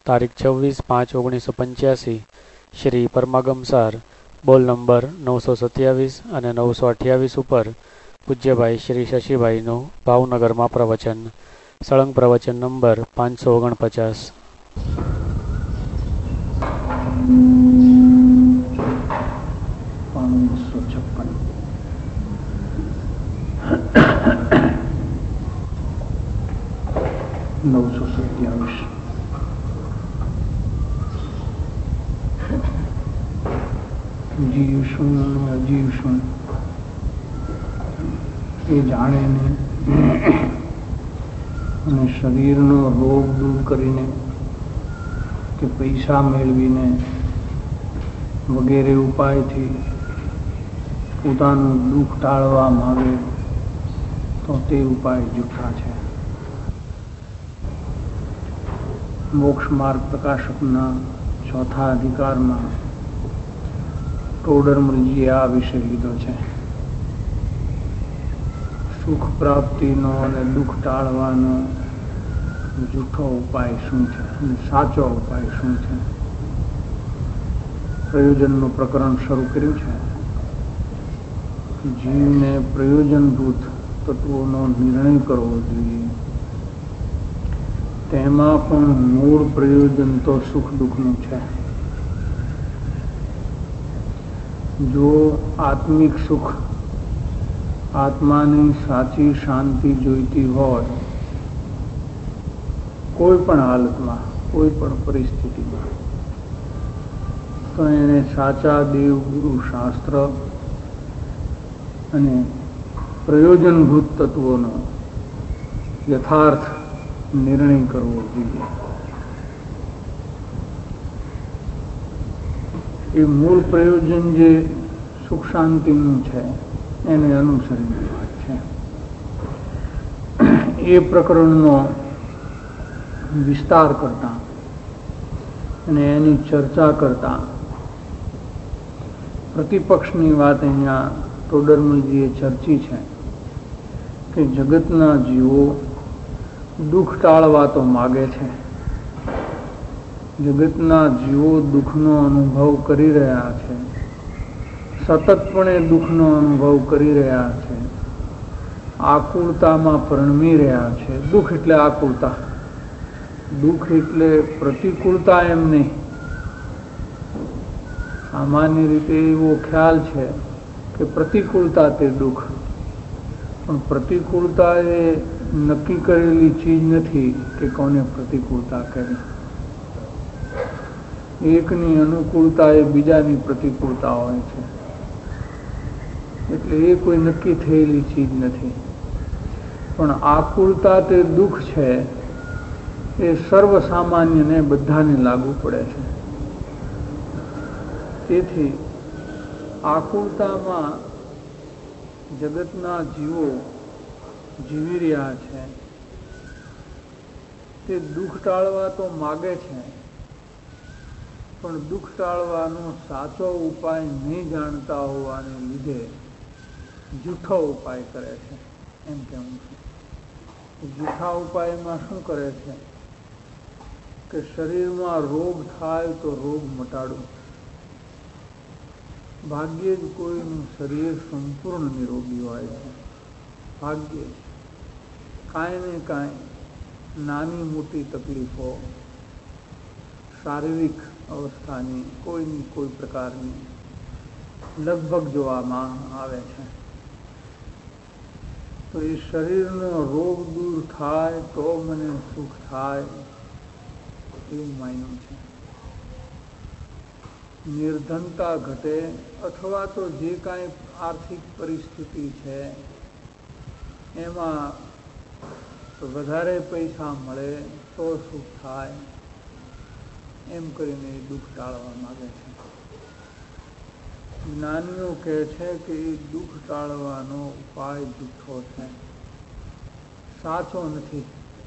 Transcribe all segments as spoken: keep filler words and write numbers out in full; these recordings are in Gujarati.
તારીખ છવ્વીસ પાંચ ઓગણીસો પંચ્યાસી શ્રી પરમાગમસાર બોલ નંબર નવસો સત્યાવીસ અને નવસો અઠ્યાવીસ ઉપર પૂજ્યભાઈ શ્રી શશીભાઈનું ભાવનગરમાં પ્રવચન. સળંગ પ્રવચન નંબર પાંચસો ઓગણપચાસ. પાંચસો છપ્પન. નવસો સત્યાવીસ. જીવશું અને અજીવશું એ જાણે નહીં, અને શરીરનો રોગ દૂર કરીને કે પૈસા મેળવીને વગેરે ઉપાયથી પોતાનું દુઃખ ટાળવા માંગે તો તે ઉપાય જૂઠા છે. મોક્ષ માર્ગ પ્રકાશકના ચોથા અધિકારમાં ટોડરમલજીએ આ વિષય લીધો છે. સુખ પ્રાપ્તિનો અને દુઃખ ટાળવાનો જૂઠો ઉપાય શું છે અને સાચો ઉપાય શું છે. પ્રયોજનનું પ્રકરણ શરૂ કર્યું છે. જીવને પ્રયોજનભૂત તત્વોનો નિર્ણય કરવો જોઈએ. તેમાં પણ મૂળ પ્રયોજન તો સુખ દુઃખનું છે. જો આત્મિક સુખ, આત્માની સાચી શાંતિ જોઈતી હોય, કોઈ પણ હાલતમાં, કોઈ પણ પરિસ્થિતિમાં, તો એને સાચા દેવ ગુરુ શાસ્ત્ર અને પ્રયોજનભૂત તત્વોનો યથાર્થ નિર્ણય કરવો જોઈએ. એ મૂળ પ્રયોજન જે સુખ શાંતિનું છે એને અનુસરીને વાત છે. એ પ્રકરણનો વિસ્તાર કરતા અને એની ચર્ચા કરતા પ્રતિપક્ષની વાત અહીંયા ટોડરમલજીએ ચર્ચી છે કે જગતના જીવો દુઃખ ટાળવા તો માગે છે. જગતના જીવો દુઃખનો અનુભવ કરી રહ્યા છે, સતતપણે દુઃખનો અનુભવ કરી રહ્યા છે, આકુળતામાં પરણમી રહ્યા છે. દુઃખ એટલે આકુળતા, દુઃખ એટલે પ્રતિકૂળતા એમ નહીં. સામાન્ય રીતે એવો ખ્યાલ છે કે પ્રતિકૂળતા તે દુઃખ, પણ પ્રતિકૂળતા એ નક્કી કરેલી ચીજ નથી કે કોને પ્રતિકૂળતા કરી. એકની અનુકૂળતા એ બીજાની પ્રતિકૂળતા હોય છે, એટલે એ કોઈ નક્કી થયેલી ચીજ નથી. પણ આકુળતા તે દુઃખ છે એ સર્વસામાન્યને બધાને લાગુ પડે છે. તેથી આકુળતામાં જગતના જીવો જીવી રહ્યા છે. તે દુઃખ ટાળવા તો માગે છે, પણ દુઃખ ટાળવાનો સાચો ઉપાય નહીં જાણતા હોવાને લીધે જૂઠો ઉપાય કરે છે. એમ કહેવું છે. જૂઠા ઉપાયમાં શું કરે છે કે શરીરમાં રોગ થાય તો રોગ મટાડવું. ભાગ્યે જ કોઈનું શરીર સંપૂર્ણ નિરોગી હોય છે. ભાગ્યે કાંઈ ને કાંઈ નાની મોટી તકલીફો શારીરિક અવસ્થાની કોઈની કોઈ પ્રકારની લગભગ જોવામાં આવે છે. તો એ શરીરનો રોગ દૂર થાય તો મને સુખ થાય એવું માન્યું છે. નિર્ધનતા ઘટે અથવા તો જે કાંઈ આર્થિક પરિસ્થિતિ છે એમાં વધારે પૈસા મળે તો સુખ થાય, એમ કરીને એ દુઃખ ટાળવા માંગે છે. જ્ઞાનીઓ કહે છે કે એ દુઃખ ટાળવાનો ઉપાય જૂઠો છે, સાચો નથી.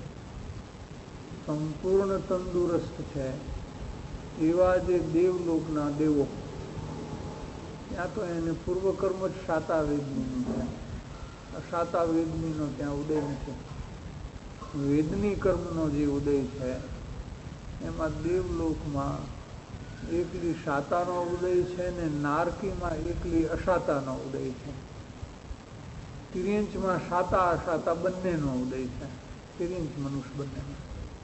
સંપૂર્ણ તંદુરસ્ત છે એવા જે દેવલોકના દેવો, ત્યાં તો એને પૂર્વકર્મ જ શાતા વેદમીનું છે. શાતા વેદમીનો ત્યાં ઉદય નથી. વેદની કર્મનો જે ઉદય છે એમાં દેવલોકમાં એકલી શાતાનો ઉદય છે ને નારકીમાં એકલી અશાતાનો ઉદય છે. તિર્યંચમાં શાતા અશાતા બંનેનો ઉદય છે, તિર્યંચ મનુષ્ય બંનેનો.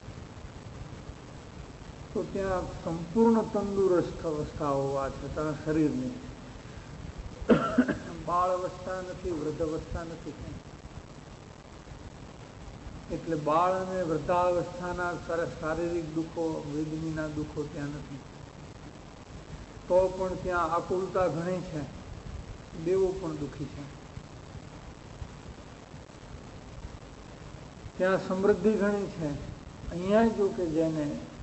તો ત્યાં સંપૂર્ણ તંદુરસ્ત અવસ્થા હોવા છતાં શરીરની બાળ અવસ્થા નથી, વૃદ્ધ અવસ્થા નથી. એટલે બાળ અને વૃદ્ધાવસ્થાના શારીરિક દુઃખો, વેદનીના દુઃખો ત્યાં નથી. તો પણ ત્યાં આકુલતા ઘણી છે, દેવો પણ દુઃખી છે. ત્યાં સમૃદ્ધિ ઘણી છે. અહીંયા જો કે જેને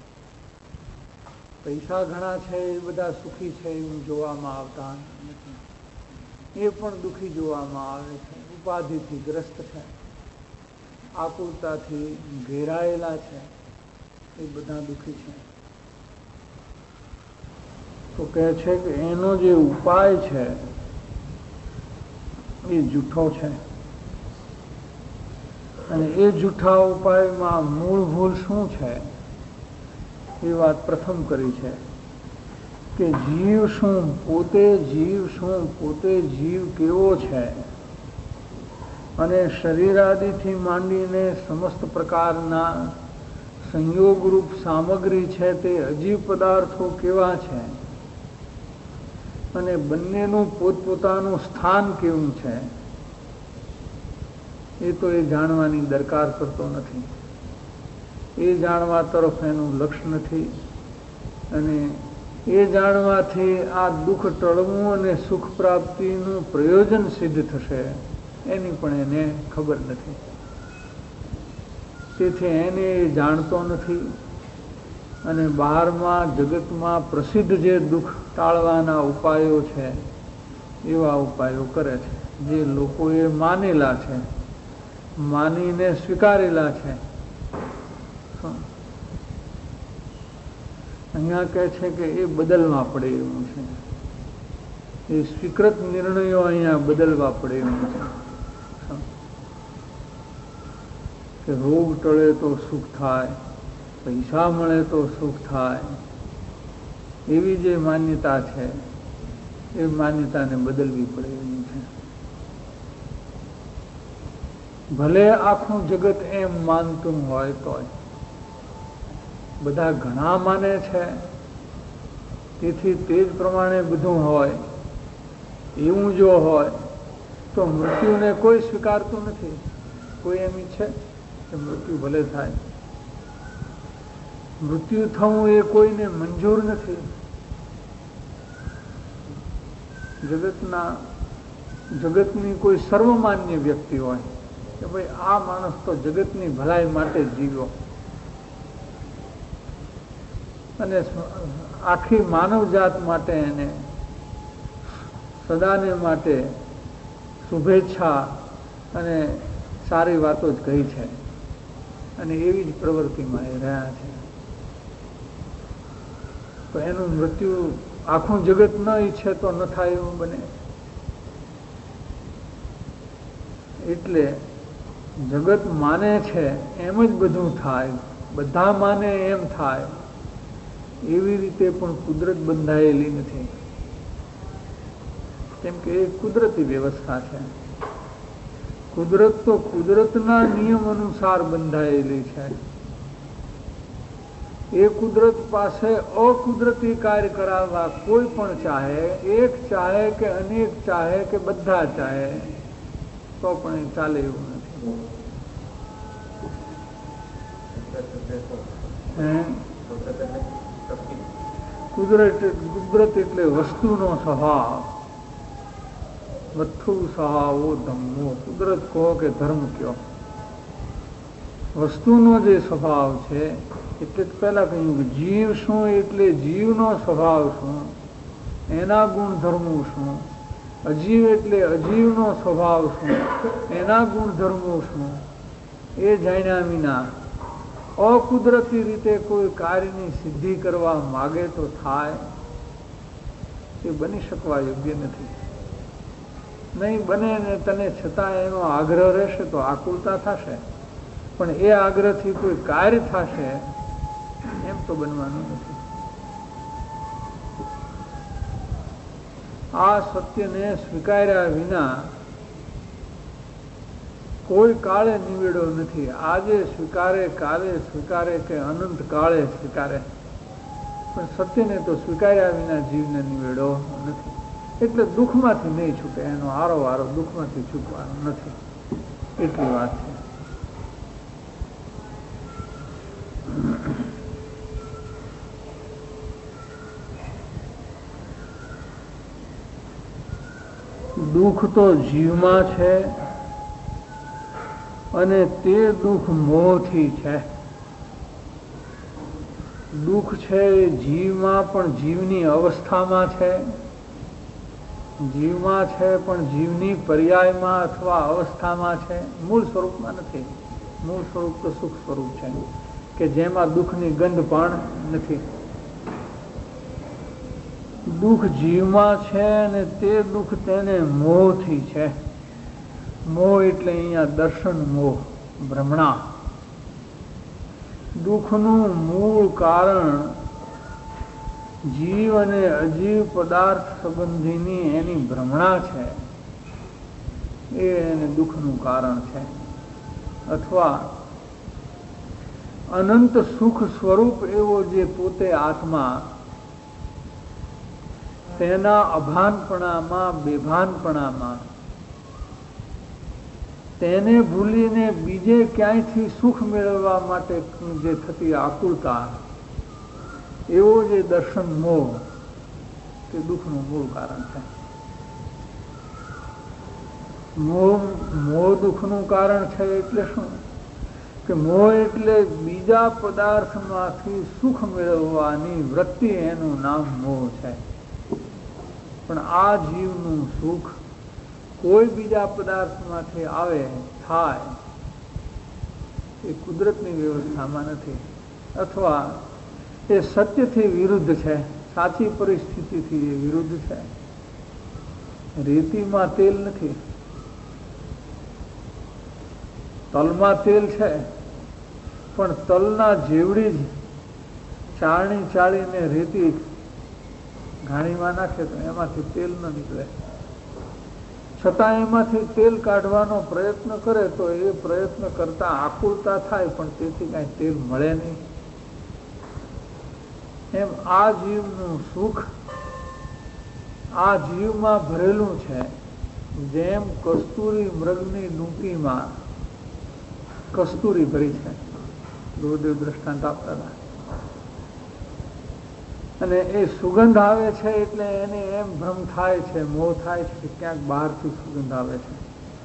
પૈસા ઘણા છે એ બધા સુખી છે એવું જોવામાં આવતા નથી. એ પણ દુઃખી જોવામાં આવે છે, ઉપાધિથી ગ્રસ્ત છે, આકુલતાથી ઘેરાયેલા છે, એ બધા દુઃખી છે. તો કહે છે કે એનો જે ઉપાય છે એ જૂઠો છે. અને એ જૂઠા ઉપાયમાં મૂળ ભૂલ શું છે એ વાત પ્રથમ કરી છે કે જીવ શું, પોતે જીવ શું, પોતે જીવ કેવો છે, અને શરીરાદિથી માંડીને સમસ્ત પ્રકારના સંયોગરૂપ સામગ્રી છે તે અજીવ પદાર્થો કેવા છે, અને બંનેનું પોતપોતાનું સ્થાન કેવું છે, એ તો એ જાણવાની દરકાર કરતો નથી. એ જાણવા તરફ એનું લક્ષ્ય નથી. અને એ જાણવાથી આ દુઃખ ટળવું અને સુખ પ્રાપ્તિનું પ્રયોજન સિદ્ધ થશે એની પણ એને ખબર નથી. તેથી એને એ જાણતો નથી. અને બહારમાં જગતમાં પ્રસિદ્ધ જે દુઃખ ટાળવાના ઉપાયો છે એવા ઉપાયો કરે છે, જે લોકોએ માનેલા છે, માનીને સ્વીકારેલા છે. અહીંયા કહે છે કે એ બદલવા પડે એવું છે. એ સ્વીકૃત નિર્ણયો અહીંયા બદલવા પડે એવું છે કે રોગ ટળે તો સુખ થાય, પૈસા મળે તો સુખ થાય, એવી જે માન્યતા છે એ માન્યતાને બદલવી પડે એવું છે. ભલે આખું જગત એમ માનતું હોય તો બધા ઘણા માને છે, તેથી તે જ પ્રમાણે બધું હોય એવું જો હોય તો મૃત્યુને કોઈ સ્વીકારતું નથી. કોઈ એમ ઈચ્છે કે મૃત્યુ ભલે થાય? મૃત્યુ થવું એ કોઈને મંજૂર નથી. જગતના જગતની કોઈ સર્વમાન્ય વ્યક્તિ હોય કે ભાઈ આ માણસ તો જગતની ભલાઈ માટે જીવ્યો અને આખી માનવજાત માટે એને સદાને માટે શુભેચ્છા અને સારી વાતો જ કહી છે, અને એવી જ પ્રવૃત્તિમાં એ રહ્યા છે. તો એનું મૃત્યુ આખું જગત ન ઈચ્છે તો ન થાય એવું બને. એટલે જગત માને છે એમ જ બધું થાય, બધા માને એમ થાય એવી રીતે પણ કુદરત બંધાયેલી નથી. કેમ કે એ કુદરતી વ્યવસ્થા છે. કુદરત તો કુદરતના નિયમ અનુસાર બંધાયેલી છે. એ કુદરત પાસે અકુદરતી કાર્ય કરાવવા કોઈ પણ ચાહે, એક ચાહે કે અનેક ચાહે કે બધા ચાહે તો પણ એ ચાલે એવું નથી. કુદરત કુદરત એટલે વસ્તુનો સ્વભાવ. વસ્તુ સ્વભાવો ધમ્મો. કુદરત કહો કે ધર્મ કયો, વસ્તુનો જે સ્વભાવ છે એટલે પહેલા કહ્યું કે જીવ શું એટલે જીવનો સ્વભાવ શું, એના ગુણધર્મો શું. અજીવ એટલે અજીવનો સ્વભાવ શું, એના ગુણધર્મો શું. એ જાણ્યા વિના અકુદરતી રીતે કોઈ કાર્યની સિદ્ધિ કરવા માગે તો થાય, એ બની શકવા યોગ્ય નથી. નહીં બને ને તને છતાં એનો આગ્રહ રહેશે તો આકુલતા થશે, પણ એ આગ્રહથી કોઈ કાર્ય થશે એમ તો બનવાનું નથી. આ સત્યને સ્વીકાર્યા વિના કોઈ કાળે નિવેડો નથી. આજે સ્વીકારે, કાલે સ્વીકારે કે અનંત કાળે સ્વીકારે, પણ સત્યને તો સ્વીકાર્યા વિના જીવને નિવેડો નથી. એટલે દુઃખમાંથી નહીં છૂટે, એનો આરો વારો દુઃખમાંથી છૂટવાનો નથી, એટલી વાત છે. દુઃખ તો જીવમાં છે અને તે દુઃખ મોહથી છે. દુઃખ છે એ જીવમાં પણ જીવની અવસ્થામાં છે, જીવમાં છે પણ જીવની પર્યાયમાં અથવા અવસ્થામાં છે, મૂળ સ્વરૂપમાં નથી. મૂળ સ્વરૂપ તો સુખ સ્વરૂપ છે કે જેમાં દુઃખની ગંધ પણ નથી. દુઃખ જીવમાં છે અને તે દુઃખ તેને મોહથી છે. મોહ એટલે અહીંયા દર્શન મોહ, ભ્રમણા. દુઃખનું મૂળ કારણ જીવ અને અજીવ પદાર્થ સંબંધીની એની ભ્રમણા છે, એ એને દુઃખનું કારણ છે. અથવા અનંત સુખ સ્વરૂપ એવો જે પોતે આત્મા, તેના અભાનપણામાં, બેભાનપણામાં તેને ભૂલીને બીજે ક્યાંયથી સુખ મેળવવા માટે જે થતી આકુળતા, એવો જે દર્શન મોહ, તે દુઃખનું મૂળ કારણ છે. મોહ મોહ દુઃખનું કારણ છે. એટલે શું? કે મોહ એટલે બીજા પદાર્થમાંથી સુખ મેળવવાની વૃત્તિ, એનું નામ મોહ છે. પણ આ જીવનું સુખ કોઈ બીજા પદાર્થમાંથી આવે, થાય, એ કુદરતની વ્યવસ્થામાં નથી, અથવા એ સત્યથી વિરુદ્ધ છે, સાચી પરિસ્થિતિથી એ વિરુદ્ધ છે. રેતીમાં તેલ નથી, તલમાં તેલ છે, પણ તલના જેવડી જ ચાળણી ચાળીને રેતી ઘાણીમાં નાખે તો એમાંથી તેલ ન નીકળે. છતાં એમાંથી તેલ કાઢવાનો પ્રયત્ન કરે તો એ પ્રયત્ન કરતા આકુળતા થાય, પણ તેથી કાંઈ તેલ મળે નહીં. એમ આ જીવનું સુખ આ જીવમાં ભરેલું છે. જેમ કસ્તુરી મૃગની ડૂંટીમાં કસ્તુરી ભરી છે, ગુરુદેવ દ્રષ્ટાંત આપતા હતા. અને એ સુગંધ આવે છે એટલે એને એમ ભ્રમ થાય છે, મોહ થાય છે કે ક્યાંક બહારથી સુગંધ આવે છે,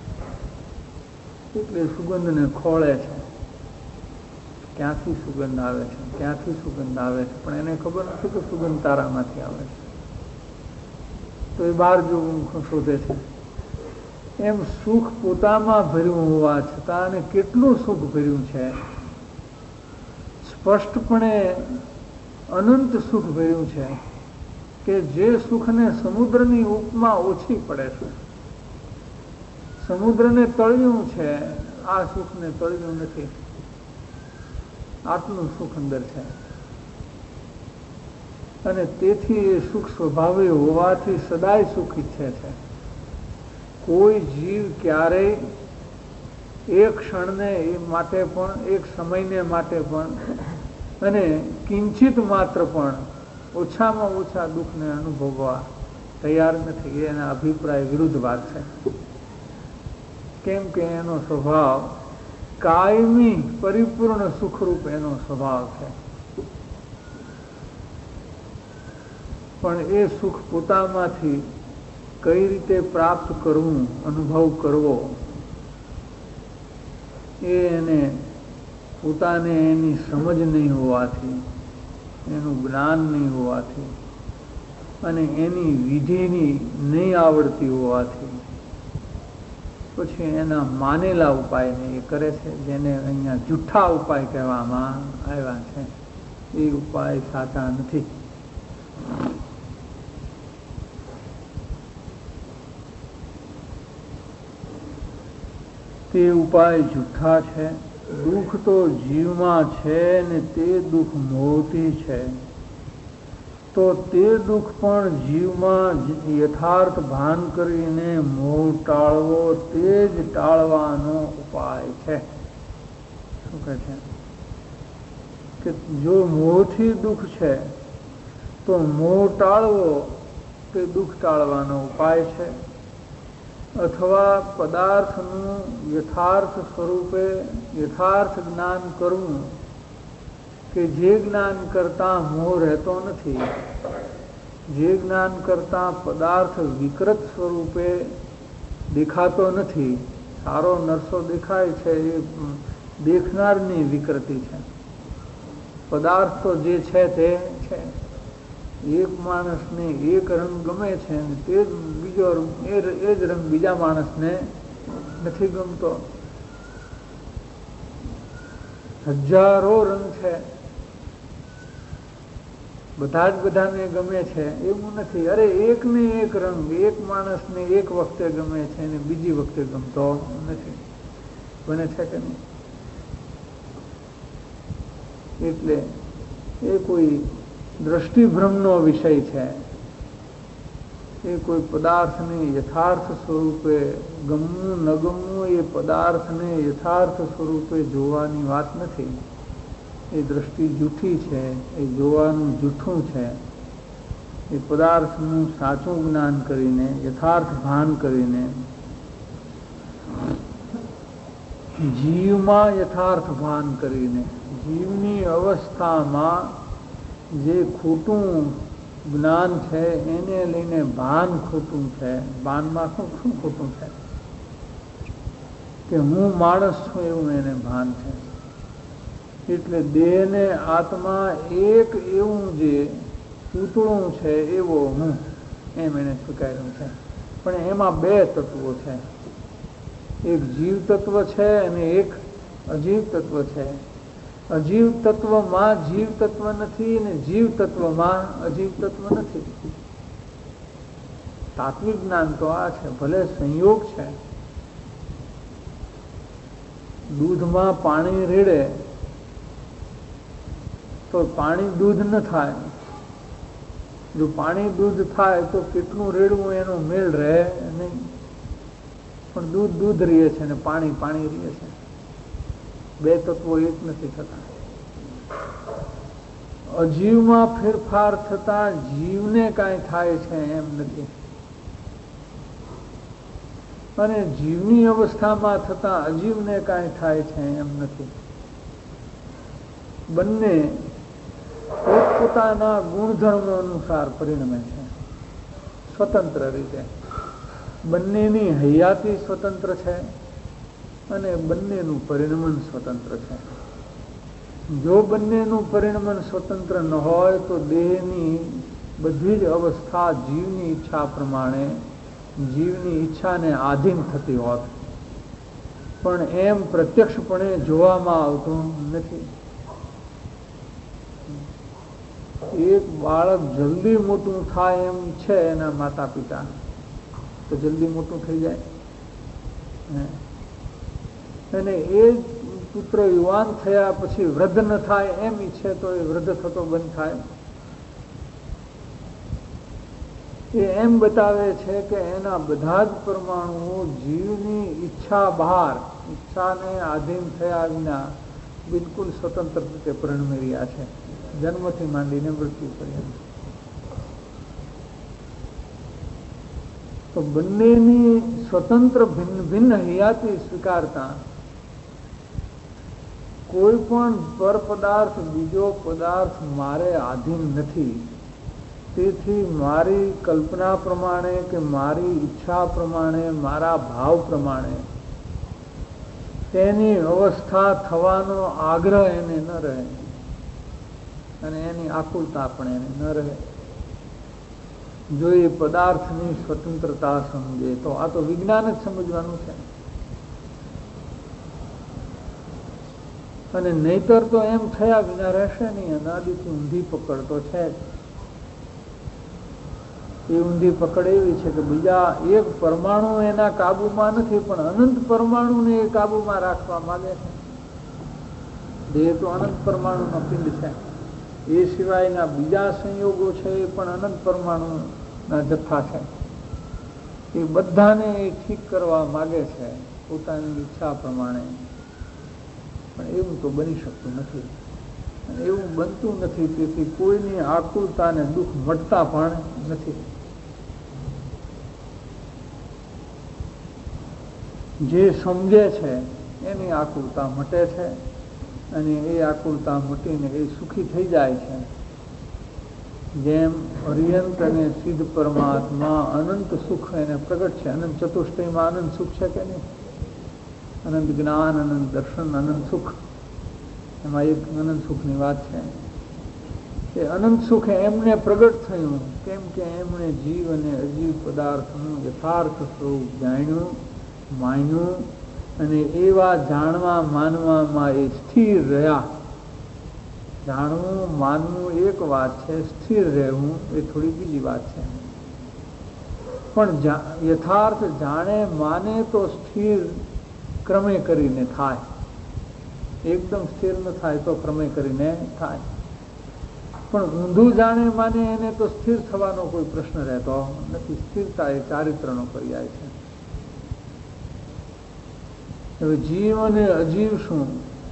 એટલે સુગંધને ખોળે છે. ક્યાંથી સુગંધ આવે છે, ક્યાંથી સુગંધ આવે છે, પણ એને ખબર નથી કે સુગંધ તારામાંથી આવે છે, તો એ બહાર જોવું શોધે છે. એમ સુખ પોતામાં ભર્યું હોવા છતાં અને કેટલું સુખ ભર્યું છે, સ્પષ્ટપણે અનંત સુખ ભર્યું છે કે જે સુખને સમુદ્રની ઉપમા ઓછી પડે છે. સમુદ્રને તળિયું છે, આ સુખને તળિયું નથી. આટલું સુખ અંદર છે. અને તેથી એ સુખ સ્વભાવે હોવાથી સદાય સુખ ઈચ્છે છે. કોઈ જીવ ક્યારેય એક ક્ષણને એ માટે પણ, એક સમયને માટે પણ, અને કિંચિત માત્ર પણ ઓછામાં ઓછા દુઃખને અનુભવવા તૈયાર નથી. એના અભિપ્રાય વિરુદ્ધ વાત છે. કેમ કે એનો સ્વભાવ કાયમી પરિપૂર્ણ સુખરૂપ એનો સ્વભાવ છે. પણ એ સુખ પોતામાંથી કઈ રીતે પ્રાપ્ત કરવું, અનુભવ કરવો, એ એને પોતાને એની સમજ નહીં હોવાથી, એનું જ્ઞાન નહીં હોવાથી, અને એની વિધિની નહીં આવડતી હોવાથી પછી એના માનેલા ઉપાયને એ કરે છે, જેને અહીંયા જૂઠા ઉપાય કહેવામાં આવ્યા છે. એ ઉપાય સાચા નથી. તે ઉપાય જૂઠા છે દુઃખ તો જીવમાં છે ને તે દુઃખ મોહથી છે, તો તે દુઃખ પણ જીવમાં યથાર્થ ભાન કરીને મોહ ટાળવો તે જ ટાળવાનો ઉપાય છે. શું કહે છે કે જો મોહથી દુઃખ છે તો મોહ ટાળવો તે દુઃખ ટાળવાનો ઉપાય છે, અથવા પદાર્થનું યથાર્થ સ્વરૂપે યથાર્થ જ્ઞાન કરવું કે જે જ્ઞાન કરતા મોહ રહેતો નથી, જે જ્ઞાન કરતા પદાર્થ વિકૃત સ્વરૂપે દેખાતો નથી. સારો નરસો દેખાય છે એ દેખનારની વિકૃતિ છે, પદાર્થ તો જે છે તે છે. એક માણસને એક રંગ ગમે છે અને તે જ બીજો એ જ રંગ બીજા માણસને નથી ગમતો. હજારો રંગ છે, બધા જ બધાને ગમે છે એવું નથી. અરે એક ને એક રંગ એક માણસને એક વખતે ગમે છે અને બીજી વખતે ગમતો નથી. બને છે કે નહીં? એટલે એ કોઈ દ્રષ્ટિભ્રમનો વિષય છે. એ કોઈ પદાર્થને યથાર્થ સ્વરૂપે ગમવું ન ગમવું એ પદાર્થને યથાર્થ સ્વરૂપે જોવાની વાત નથી. એ દ્રષ્ટિ જૂઠી છે, એ જોવાનું જૂઠું છે. એ પદાર્થનું સાચું જ્ઞાન કરીને યથાર્થ ભાન કરીને જીવમાં યથાર્થ ભાન કરીને જીવની અવસ્થામાં જે ખોટું જ્ઞાન છે એને લઈને ભાન ખોટું છે. ભાનમાં શું શું ખોટું છે કે હું માણસ છું એવું એને ભાન છે. એટલે દેહ ને આત્મા એક એવું જે પૂતળું છે એવો હું એમ એને સ્વીકાર્યું છે. પણ એમાં બે તત્વો છે, એક જીવ તત્વ છે અને એક અજીવ તત્વ છે. અજીવ તત્વમાં જીવ તત્વ નથી અને જીવ તત્વમાં અજીવ તત્વ નથી. તાત્વિક જ્ઞાન તો આ છે. ભલે સંયોગ છે, દૂધમાં પાણી રેડે તો પાણી દૂધ ન થાય. જો પાણી દૂધ થાય તો કેટલું રેડવું એનો મેળ રહે નહીં. પણ દૂધ દૂધ રહે છે ને પાણી પાણી રહે છે. બે તત્વો એક નથી થતા. અજીવમાં ફેરફાર થતા જીવને કાંઈ થાય છે એમ નથી, અને જીવની અવસ્થામાં થતા અજીવને કાંઈ થાય છે એમ નથી. બંને પોતપોતાના ગુણધર્મો અનુસાર પરિણમે છે સ્વતંત્ર રીતે. બંનેની હયાતી સ્વતંત્ર છે અને બંનેનું પરિણમન સ્વતંત્ર છે. જો બંનેનું પરિણમન સ્વતંત્ર ન હોય તો દેહની બધી જ અવસ્થા જીવની ઈચ્છા પ્રમાણે જીવની ઈચ્છાને આધીન થતી હોત, પણ એમ પ્રત્યક્ષપણે જોવામાં આવતું નથી. એક બાળક જલ્દી મોટું થાય એમ છે એના માતા પિતા, તો જલ્દી મોટું થઈ જાય. અને એ પુત્ર યુવાન થયા પછી વૃદ્ધ ન થાય એમ ઈચ્છે તો એ વૃદ્ધ થતો બંધ થાય. એ એમ બતાવે છે કે એના બધા જ પરમાણુઓ જીવની ઈચ્છા બહાર, ઈચ્છાને આધીન થયા વિના બિલકુલ સ્વતંત્ર રીતે પરિણમી રહ્યા છે, જન્મથી માંડીને મૃત્યુ પર્યંત. તો બંનેની સ્વતંત્ર ભિન્ન ભિન્ન હયાતી સ્વીકારતા કોઈ પણ પર પદાર્થ બીજો પદાર્થ મારે આધીન નથી. તેથી મારી કલ્પના પ્રમાણે કે મારી ઈચ્છા પ્રમાણે, મારા ભાવ પ્રમાણે તેની અવસ્થા થવાનો આગ્રહ એને ન રહે અને એની આકુલતા પણ એને ન રહે. જો એ પદાર્થની સ્વતંત્રતા સમજે તો આ તો વિજ્ઞાન જ સમજવાનું છે. અને નહીતર તો એમ થયા વિના રહેશે નહીં. અનાદિથી ઊંધી પકડ તો છે જ. એ ઊંધી પકડ એવી છે કે બીજા એક પરમાણુ એના કાબુમાં નથી, પણ અનંત પરમાણુને એ કાબુમાં રાખવા માંગે છે. દેહ તો અનંત પરમાણુનો પિંડ છે. એ સિવાયના બીજા સંયોગો છે એ પણ અનંત પરમાણુના જથ્થા છે. એ બધાને એ ઠીક કરવા માગે છે પોતાની ઈચ્છા પ્રમાણે, પણ એવું તો બની શકતું નથી. એવું બનતું નથી, તેથી કોઈની આકુલતાને દુઃખ મટતા પણ નથી. જે સમજે છે એની આકુલતા મટે છે, અને એ આકુલતા મટીને એ સુખી થઈ જાય છે. જેમ અર્યંત અને સિદ્ધ પરમાત્મા અનંત સુખ એને પ્રગટ છે. અનંત ચતુષ્ટયમાં અનંત સુખ છે કે નહીં? અનંત જ્ઞાન, અનંત દર્શન, અનંત સુખ, એમાં એક અનંત સુખની વાત છે. એ અનંત સુખ એમને પ્રગટ થયું કેમ કે એમણે જીવ અને અજીવ પદાર્થનું યથાર્થ સ્વરૂપ જાણ્યું, માન્યું, અને એવા જાણવા માનવામાં એ સ્થિર રહ્યા. જાણવું માનવું એક વાત છે, સ્થિર રહેવું એ થોડી બીજી વાત છે. પણ યથાર્થ જાણે માને તો સ્થિર ક્રમે કરીને થાય. એકદમ સ્થિર ન થાય તો ક્રમે કરીને થાય. પણ ઊંધું જાણે માને એને તો સ્થિર થવાનો કોઈ પ્રશ્ન રહેતો નથી. સ્થિરતા એ ચારિત્રનો પર્યાય છે. હવે જીવ અને અજીવ શું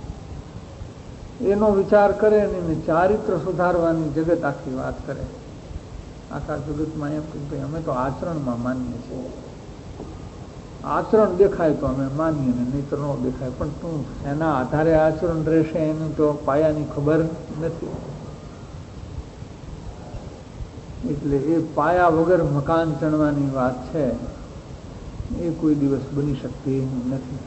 એનો વિચાર કરે ને ચારિત્ર સુધારવાની જગત આખી વાત કરે. આખા જગતમાં એમ કે ભાઈ અમે તો આચરણમાં માનીએ છીએ, આચરણ દેખાય તો અમે માનીએ ને નહીતર ન દેખાય. પણ તું એના આધારે આચરણ રહેશે એની તો પાયાની ખબર નથી. એટલે એ પાયા વગર મકાન ચણવાની વાત છે એ કોઈ દિવસ બની શકતી નથી.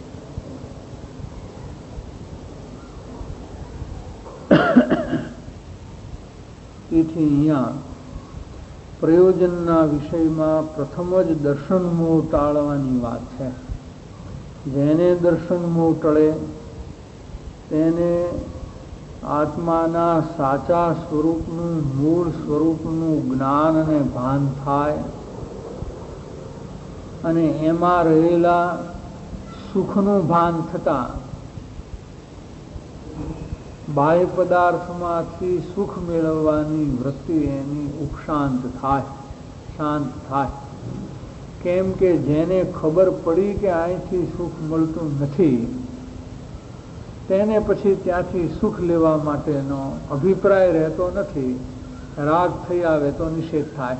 તેથી અહીંયા પ્રયોજનના વિષયમાં પ્રથમ જ દર્શન મોહ ટાળવાની વાત છે. જેને દર્શન મોહ ટળે તેને આત્માના સાચા સ્વરૂપનું, મૂળ સ્વરૂપનું જ્ઞાન અને ભાન થાય, અને એમાં રહેલા સુખનું ભાન થતા બાહ્ય પદાર્થમાંથી સુખ મેળવવાની વૃત્તિ એની ઉપશાંત થાય, શાંત થાય. કેમ કે જેને ખબર પડી કે અહીંથી સુખ મળતું નથી તેને પછી ત્યાંથી સુખ લેવા માટેનો અભિપ્રાય રહેતો નથી. રાગ થઈ આવે તો નિષેધ થાય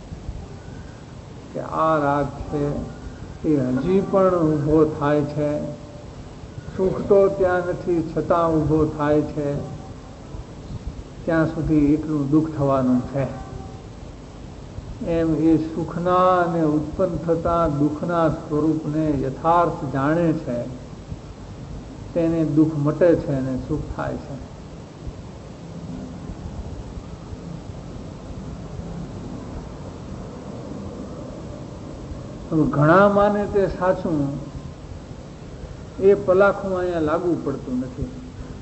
કે આ રાગ છે એ હજી પણ ઊભો થાય છે, સુખ તો ત્યાં નથી છતાં ઊભો થાય છે, ત્યાં સુધી એટલું દુઃખ થવાનું છે. એમ એ સુખના અને ઉત્પન્ન થતા દુઃખના સ્વરૂપને યથાર્થ જાણે છે તેને દુઃખ મટે છે અને સુખ થાય છે. ઘણા માને તે સાચું એ પલાખું અહીંયા લાગુ પડતું નથી.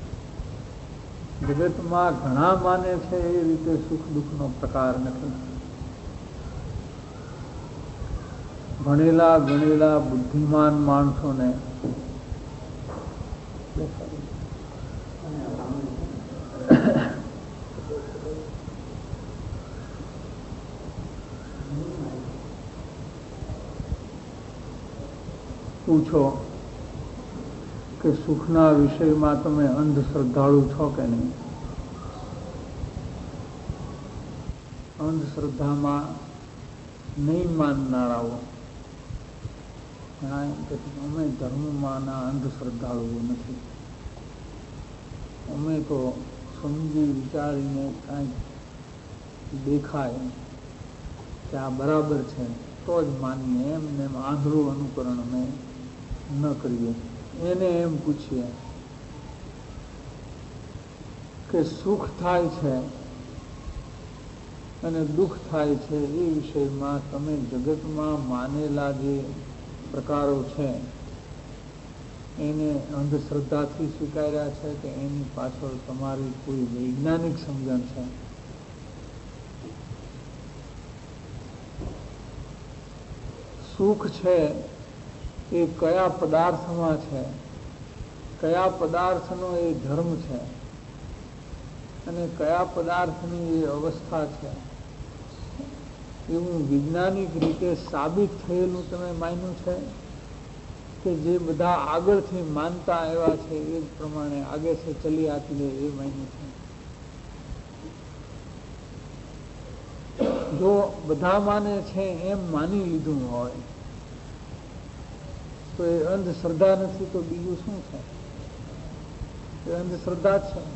જગતમાં ઘણા માને છે એ રીતે સુખ દુઃખનો પ્રકાર નથી. ભણેલા ગણેલા બુદ્ધિમાન માણસોને પૂછો કે સુખના વિષયમાં તમે અંધશ્રદ્ધાળુ છો કે નહીં? અંધશ્રદ્ધામાં નહીં માનનારાઓ અમે ધર્મમાંના અંધશ્રદ્ધાળુઓ નથી, અમે તો સમજી વિચારીને કાંઈક દેખાય કે આ બરાબર છે તો જ માનીએ, એમ ને એમ આંધળું અનુકરણ અમે ન કરીએ. એને એમ પૂછીએ કે સુખ થાય છે અને દુઃખ થાય છે એ વિષયમાં તમે જગતમાં માનેલા જે પ્રકારો છે એને અંધશ્રદ્ધાથી સ્વીકાર્યા છે કે એની પાછળ તમારી કોઈ વૈજ્ઞાનિક સમજણ છે? સુખ છે એ કયા પદાર્થમાં છે કયા પદાર્થનો એ ધર્મ છે અને કયા પદાર્થની એ અવસ્થા છે એવું વૈજ્ઞાનિક રીતે સાબિત થયેલું તમે માન્યું છે કે જે બધા આગળથી માનતા આવ્યા છે એ જ પ્રમાણે આગે છે ચલી આતી છે એ માન્યું છે? જો બધા માને છે એમ માની લીધું હોય તો એ અંધશ્રદ્ધા નથી તો બીજું શું છે? એ અંધશ્રદ્ધા જ છે.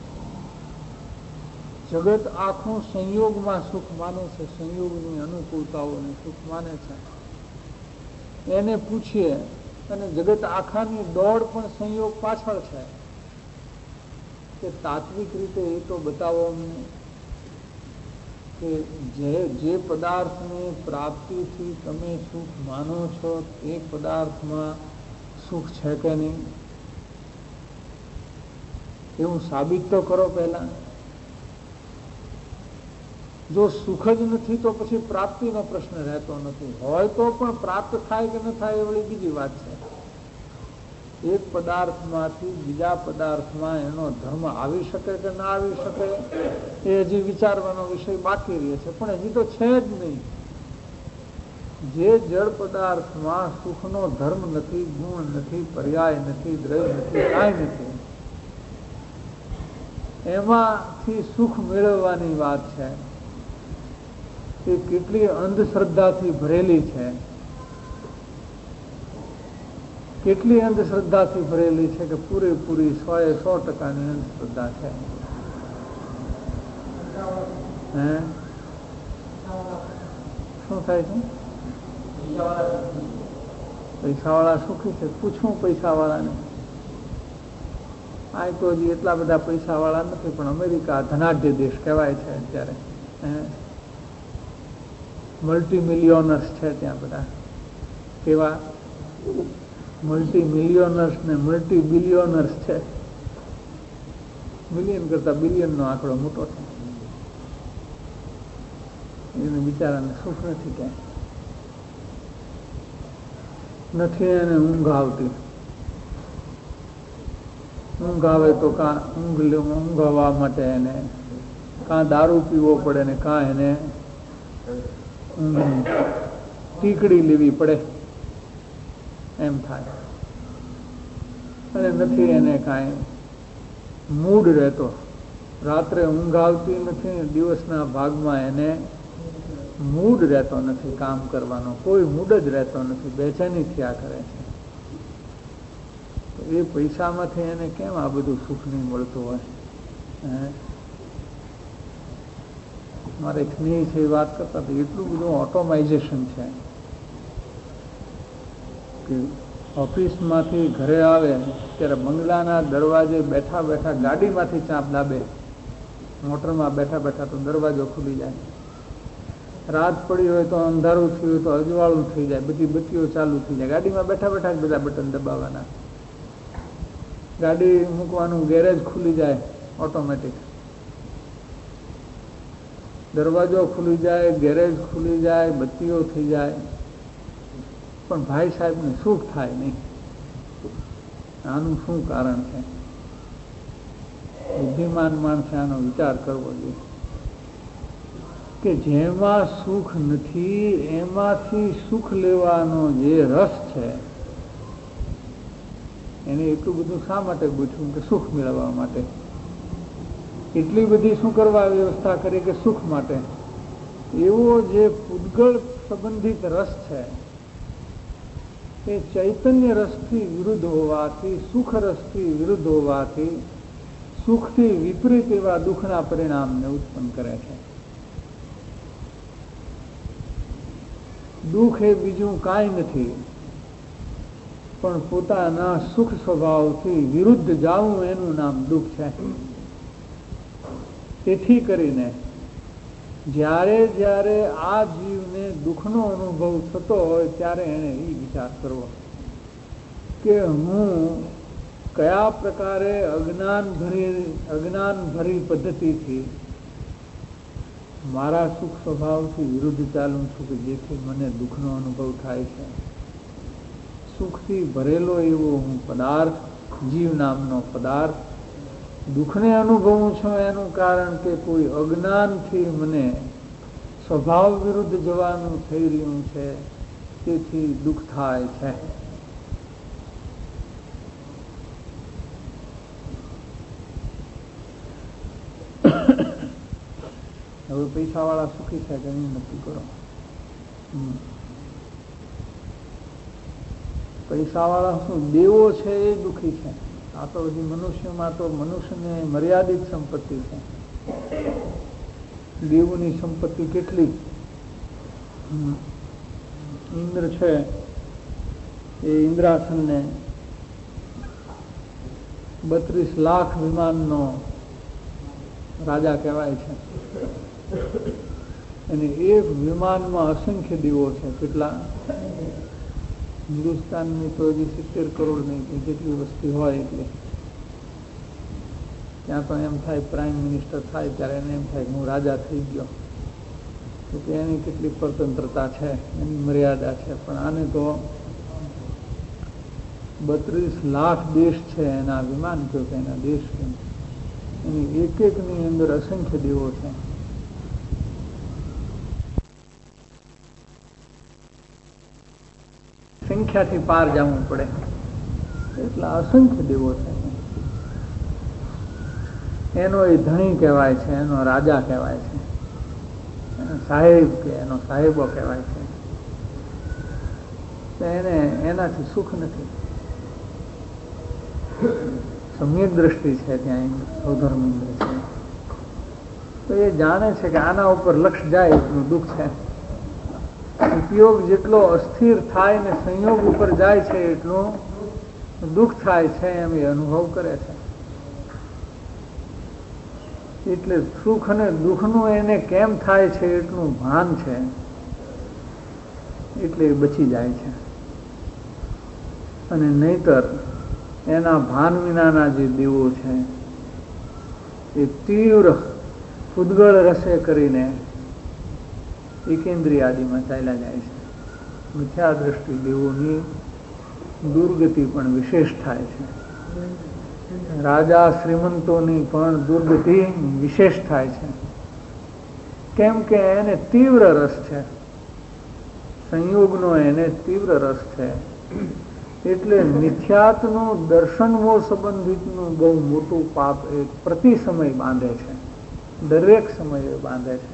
જગત આખું સંયોગમાં સુખ માને છે, સંયોગની અનુકૂળતાઓને સુખ માને છે. એને પૂછીએ અને જગત આખાની દોડ પણ સંયોગ પાછળ છે કે તાત્વિક રીતે એ તો બતાવો અમને કે જે જે પદાર્થની પ્રાપ્તિથી તમે સુખ માનો છો એ પદાર્થમાં સુખ છે કે નહીં, એવું સાબિત તો કરો પહેલા. જો સુખ જ નથી તો પછી પ્રાપ્તિનો પ્રશ્ન રહેતો નથી. હોય તો પણ પ્રાપ્ત થાય કે ન થાય એ વળી બીજી વાત છે. એક પદાર્થમાંથી બીજા પદાર્થમાં એનો ધર્મ આવી શકે કે ના આવી શકે એ હજી વિચારવાનો વિષય બાકી રહે છે, પણ હજી તો છે જ નહીં. જે જળ પદાર્થમાં સુખનો ધર્મ નથી, ગુણ નથી, પર્યાય નથી, દ્રવ્ય નથી, કાંઈ નથી, એમાંથી સુખ મેળવવાની વાત છે એ કેટલી અંધશ્રદ્ધાથી ભરેલી છે, કેટલી અંધશ્રદ્ધાથી ભરેલી છે કે પૂરેપૂરી સો એ સો ટકાની અંધશ્રદ્ધા છે. હે શું થાય છે? પૈસાવાળા સુખી છે. પૂછવું પૈસાવાળાને. આ તો હજી એટલા બધા પૈસાવાળા નથી, પણ અમેરિકા ધનાઢ્ય દેશ કહેવાય છે અત્યારે. મલ્ટી મિલિયોનર્સ છે ત્યાં બધા. કેવા મલ્ટી મિલિયોનર્સ ને મલ્ટી બિલિયોનર્સ છે. મિલિયન કરતા બિલિયન નો આંકડો મોટો છે. એને બિચારાને સુખ નથી, ક્યાંય નથી. એને ઊંઘ આવતી. ઊંઘ આવે તો કાં ઊંઘ ઊંઘ આવવા માટે એને કાં દારૂ પીવો પડે ને કાં એને ટીકડી લેવી પડે એમ થાય. અને નથી એને કાંઈ મૂડ રહેતો. રાત્રે ઊંઘ આવતી નથી, દિવસના ભાગમાં એને મૂડ રહેતો નથી કામ કરવાનો, કોઈ મૂડ જ રહેતો નથી, બેચેની થયા કરે છે. એ પૈસામાંથી એને કેમ આ બધું સુખ નહીં મળતું હોય? મારે એક સ્નેહી છે એ વાત કરતા હતા, એટલું બધું ઓટોમાઇઝેશન છે કે ઓફિસમાંથી ઘરે આવે ત્યારે બંગલાના દરવાજે બેઠા બેઠા ગાડીમાંથી ચાંપ દાબે, મોટરમાં બેઠા બેઠા તો દરવાજો ખુલી જાય. રાત પડી હોય તો અંધારું થયું હોય તો અજવાળું થઈ જાય, બધી બત્તીઓ ચાલુ થઈ જાય. ગાડીમાં બેઠા બેઠા જ બધા બટન દબાવવાના. ગાડી મૂકવાનું ગેરેજ ખુલી જાય ઓટોમેટિક, દરવાજો ખુલી જાય, ગેરેજ ખુલી જાય, બત્તીઓ થઈ જાય, પણ ભાઈ સાહેબને સુખ થાય નહીં. આનું શું કારણ છે? બુદ્ધિમાન માણસે આનો વિચાર કરવો જોઈએ કે જેમાં સુખ નથી એમાંથી સુખ લેવાનો જે રસ છે એને એટલું બધું શા માટે ગૂંથવું કે સુખ મેળવવા માટે? એટલી બધી શું કરવા વ્યવસ્થા કરી કે સુખ માટે? એવો જે પૂતગળ સંબંધિત રસ છે એ ચૈતન્ય રસથી વિરુદ્ધ હોવાથી, સુખ રસથી વિરુદ્ધ હોવાથી સુખથી વિપરીત એવા દુઃખના પરિણામને ઉત્પન્ન કરે છે. દુઃખ એ બીજું કાંઈ નથી પણ પોતાના સુખ સ્વભાવથી વિરુદ્ધ જાવું એનું નામ દુઃખ છે. તેથી કરીને જ્યારે જ્યારે આ જીવને દુઃખનો અનુભવ થતો હોય ત્યારે એને એ વિચાર કરવો કે હું કયા પ્રકારે અજ્ઞાન ભરી અજ્ઞાન ભરી પદ્ધતિથી મારા સુખ સ્વભાવથી વિરુદ્ધ ચાલું છું કે જેથી મને દુઃખનો અનુભવ થાય છે. સુખથી ભરેલો એવો હું પદાર્થ જીવ નામનો પદાર્થ. દુઃખને અનુભવું છું એનું કારણ કે કોઈ અજ્ઞાનથી મને સ્વભાવ વિરુદ્ધ જવાનું થઈ રહ્યું છે, તેથી દુઃખ થાય છે. હવે પૈસા વાળા સુખી છે કે નહીં નક્કી કરો. પૈસા વાળા શું દેવો છે એ દુઃખી છે. આ તો હજી મનુષ્યમાં તો મનુષ્યને મર્યાદિત સંપત્તિ છે. દેવોની સંપત્તિ કેટલી. ઇન્દ્ર છે એ ઇન્દ્રાસનને બત્રીસ લાખ વિમાનનો રાજા કહેવાય છે. અને એક વિમાનમાં અસંખ્ય દેવો છે. કેટલા? હિન્દુસ્તાનની તો હજી સિત્તેર કરોડ ની જેટલી વસ્તી હોય એટલે ત્યાં તો એમ થાય પ્રાઇમ મિનિસ્ટર થાય ત્યારે એને એમ થાય હું રાજા થઈ ગયો, તો કે એની કેટલી સ્વતંત્રતા છે, એની મર્યાદા છે. પણ આને તો બત્રીસ લાખ દેશ છે એના વિમાન કયો કે એના દેશ છે, એની એક એક ની અંદર અસંખ્ય દેવો છે. સંખ્યાથી પાર જવું પડે એટલા અસંખ્ય દેવો છે. એનો એ ધણી કહેવાય છે, એનો રાજા કહેવાય છે, એનો સાહેબ કે એનો સાહેબો કહેવાય છે. એને એનાથી સુખ નથી. સમ્યક દ્રષ્ટિ છે ત્યાં સૌધર્મ ઇન્દ્ર છે, તો એ જાણે છે કે આના ઉપર લક્ષ જાય એટલું દુઃખ છે. ઉપયોગ જેટલો અસ્થિર થાય ને સંયોગ ઉપર જાય છે એટલું દુઃખ થાય છે, એમ એ અનુભવ કરે છે. એટલે સુખ અને દુઃખનું એને કેમ થાય છે એટલું ભાન છે, એટલે એ બચી જાય છે. અને નહીતર એના ભાન વિનાના જે દેવો છે એ તીવ્ર ઉદ્ગળ રસે કરીને એકેન્દ્રિય આદિમાં ચાલ્યા જાય છે. મિથ્યા દ્રષ્ટિ દેવોની દુર્ગતિ પણ વિશેષ થાય છે. રાજા શ્રીમંતોની પણ દુર્ગતિ વિશેષ થાય છે. કેમ કે એને તીવ્ર રસ છે, સંયોગનો એને તીવ્ર રસ છે. એટલે મિથ્યાત્વનું દર્શનવો સંબંધિતનું બહુ મોટું પાપ એ પ્રતિ સમય બાંધે છે, દરેક સમયે બાંધે છે.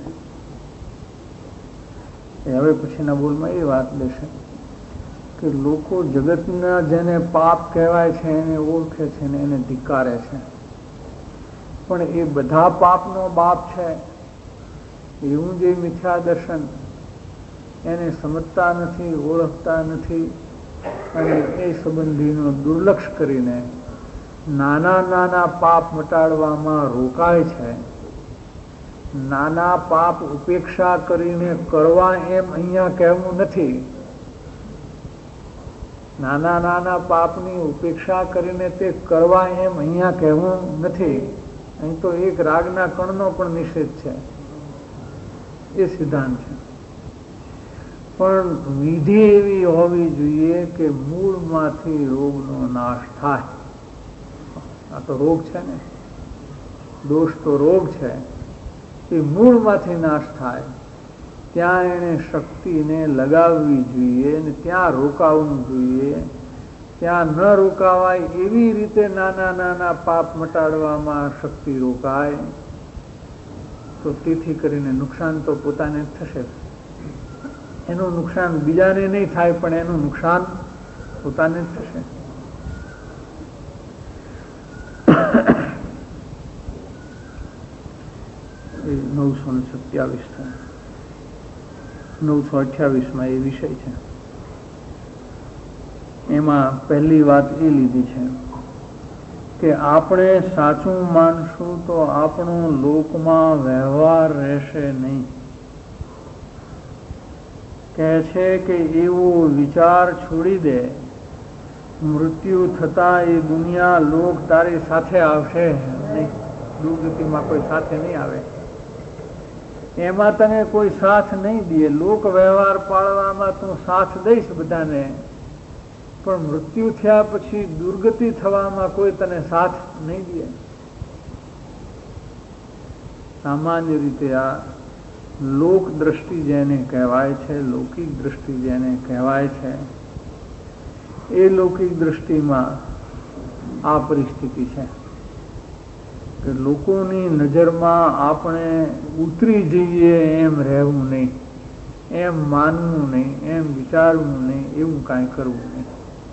હવે પછીના બોલમાં એ વાત લેશે કે લોકો જગતના જેને પાપ કહેવાય છે એને ઓળખે છે ને એને ધિક્કારે છે, પણ એ બધા પાપનો બાપ છે એવું જે મિથ્યા દર્શન એને સમજતા નથી, ઓળખતા નથી. અને એ સંબંધીનું દુર્લક્ષ કરીને નાના નાના પાપ મટાડવામાં રોકાય છે. નાના પાપ ઉપેક્ષા કરીને કરવા એમ અહીંયા કહેવું નથી. નાના નાના પાપની ઉપેક્ષા કરીને તે કરવા એમ અહીંયા કહેવું નથી. અહીં તો એક રાગના કણનો પણ નિષેધ છે, એ સિદ્ધાંત છે. પણ વિધિ એવી હોવી જોઈએ કે મૂળમાંથી રોગનો નાશ થાય. આ તો રોગ છે ને, દોષ તો રોગ છે, એ મૂળમાંથી નાશ થાય ત્યાં એને શક્તિને લગાવવી જોઈએ અને ત્યાં રોકાવું જોઈએ. ત્યાં ન રોકાવાય એવી રીતે નાના નાના પાપ મટાડવામાં શક્તિ રોકાય તો તેથી કરીને નુકસાન તો પોતાને જ થશે. એનું નુકસાન બીજાને નહીં થાય, પણ એનું નુકસાન પોતાને જ થશે. એ નવસો ને સત્યાવીસ થાય, નવસો અઠ્યાવીસ માં એ વિષય છે. એમાં પહેલી વાત એ લીધી છે કે આપણે સાચું માનશું તો આપણો લોકમાં વ્યવહાર રહેશે નહીં. કહે છે કે એવો વિચાર છોડી દે, મૃત્યુ થતા એ દુનિયા લોક તારી સાથે આવશે નહીં. દુર્ગતિમાં કોઈ સાથે નહીં આવે, એમાં તને કોઈ સાથ નહીં દે. લોક વ્યવહાર પાળવામાં તું સાથ દઈશ બધાને, પણ મૃત્યુ થયા પછી દુર્ગતિ થવામાં કોઈ તને સાથ નહીં દે. સામાન્ય રીતે આ લોક દ્રષ્ટિ જેને કહેવાય છે, લૌકિક દ્રષ્ટિ જેને કહેવાય છે, એ લૌકિક દ્રષ્ટિમાં આ પરિસ્થિતિ છે કે લોકોની નજરમાં આપણે ઉતરી જઈએ એમ રહેવું નહીં, એમ માનવું નહીં, એમ વિચારવું નહીં, એવું કાંઈ કરવું નહીં.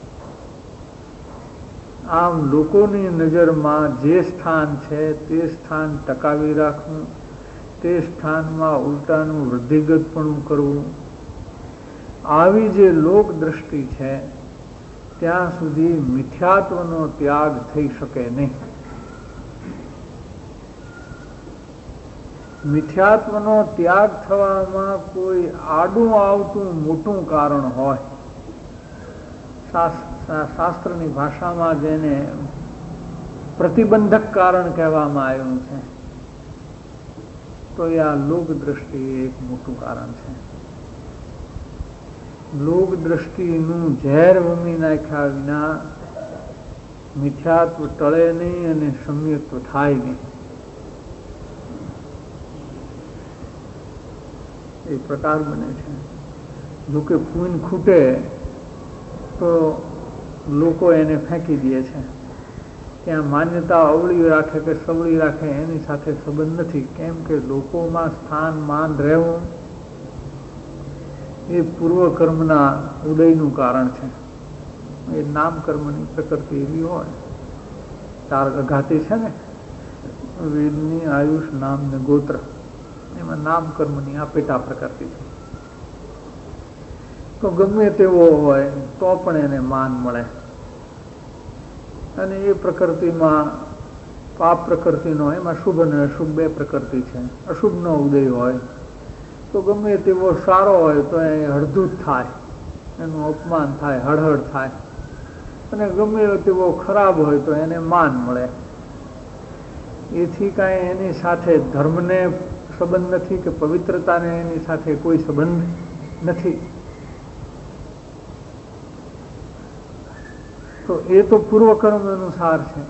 આમ લોકોની નજરમાં જે સ્થાન છે તે સ્થાન ટકાવી રાખવું, તે સ્થાનમાં ઉલટાનું વૃદ્ધિગતપણું કરવું. આવી જે લોક દ્રષ્ટિ છે ત્યાં સુધી મિથ્યાત્વનો ત્યાગ થઈ શકે નહીં. મિથ્યાત્વનો ત્યાગ થવામાં કોઈ આડું આવતું મોટું કારણ હોય, શાસ્ત્રની ભાષામાં જેને પ્રતિબંધક કારણ કહેવામાં આવ્યું છે, તો એ આ લોક દ્રષ્ટિ એક મોટું કારણ છે. લોક દ્રષ્ટિનું ઝેર વમી નાખ્યા વિના મિથ્યાત્વ ટળે નહીં અને સમ્યક્ત્વ થાય નહીં. એ પ્રકાર બને છે. જો કે ફૂન ખૂટે તો લોકો એને ફેંકી દે છે. ત્યાં માન્યતા અવળી રાખે કે સવળી રાખે એની સાથે સંબંધ નથી. કેમ કે લોકોમાં સ્થાન માન રહેવું એ પૂર્વ કર્મના ઉદયનું કારણ છે. એ નામ કર્મની પ્રકૃતિ એવી હોય. ચાર અઘાતી છે ને, વેદની આયુષ નામ ને ગોત્ર, એમાં નામ કર્મની આ પેટા પ્રકૃતિ છે. તો ગમે તેવો હોય તો પણ એને માન મળે. અને એ પ્રકૃતિમાં પાપ પ્રકૃતિનો, એમાં શુભ અને અશુભ બે પ્રકૃતિ છે. અશુભનો ઉદય હોય તો ગમે તેવો સારો હોય તો એ હળધૂત થાય, એનું અપમાન થાય, હળહળ થાય. અને ગમે તેવો ખરાબ હોય તો એને માન મળે. એથી કાંઈ એની સાથે ધર્મને સંબંધ નથી કે પવિત્રતાને એની સાથે કોઈ સંબંધ નથી. તો એ તો પૂર્વકર્મ અનુસાર છે.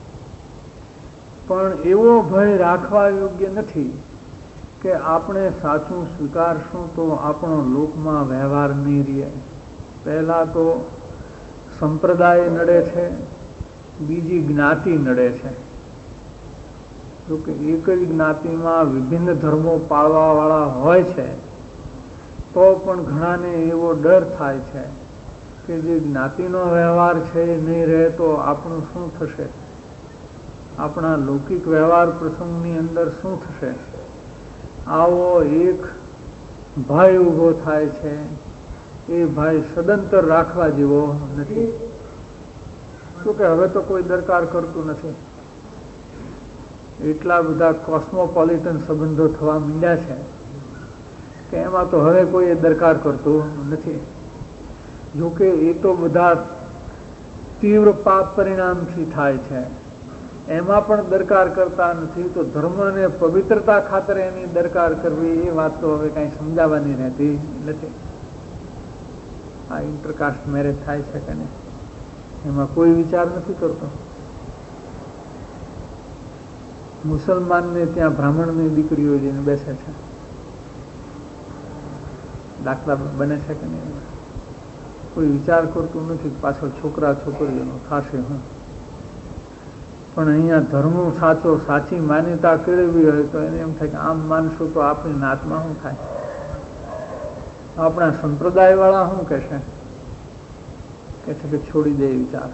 પણ એવો ભય રાખવા યોગ્ય નથી કે આપણે સાચું સ્વીકારશું તો આપણો લોકમાં વ્યવહાર નહીં રહે. પહેલા તો સંપ્રદાય નડે છે, બીજી જ્ઞાતિ નડે છે. જોકે એક જ જ્ઞાતિમાં વિભિન્ન ધર્મો પાળવા વાળા હોય છે તો પણ ઘણાને એવો ડર થાય છે કે જે જ્ઞાતિનો વ્યવહાર છે એ નહીં રહે તો આપણું શું થશે, આપણા લૌકિક વ્યવહાર પ્રસંગની અંદર શું થશે. આવો એક ભય ઊભો થાય છે. એ ભય સદંતર રાખવા જેવો નથી. શું કે હવે તો કોઈ દરકાર કરતું નથી. એટલા બધા કોસ્મોપોલિટન સંબંધો થવા માંડ્યા છે કે એમાં તો હવે કોઈ દરકાર કરતું નથી. જોકે એ તો બધા તીવ્ર પાપ પરિણામથી થાય છે, એમાં પણ દરકાર કરતા નથી. તો ધર્મ અને પવિત્રતા ખાતર એની દરકાર કરવી એ વાત તો હવે કઈ સમજાવવાની રહેતી નથી. આ ઇન્ટરકાસ્ટ મેરેજ થાય છે કે નહીં એમાં કોઈ વિચાર નથી કરતો. મુસલમાનને ત્યાં બ્રાહ્મણની દીકરીઓ જઈને બેસે છે, દાખલા બને છે કે નહીં, કોઈ વિચાર કરતું નથી. પાછળ છોકરા છોકરીઓનો થશે હું. પણ અહીંયા ધર્મ સાચો, સાચી માન્યતા કેળવી હોય તો એને એમ થાય કે આમ માનશું તો આપણી નાતમાં શું થાય, આપણા સંપ્રદાય વાળા શું કહેશે, કે છે કે છોડી દે વિચાર.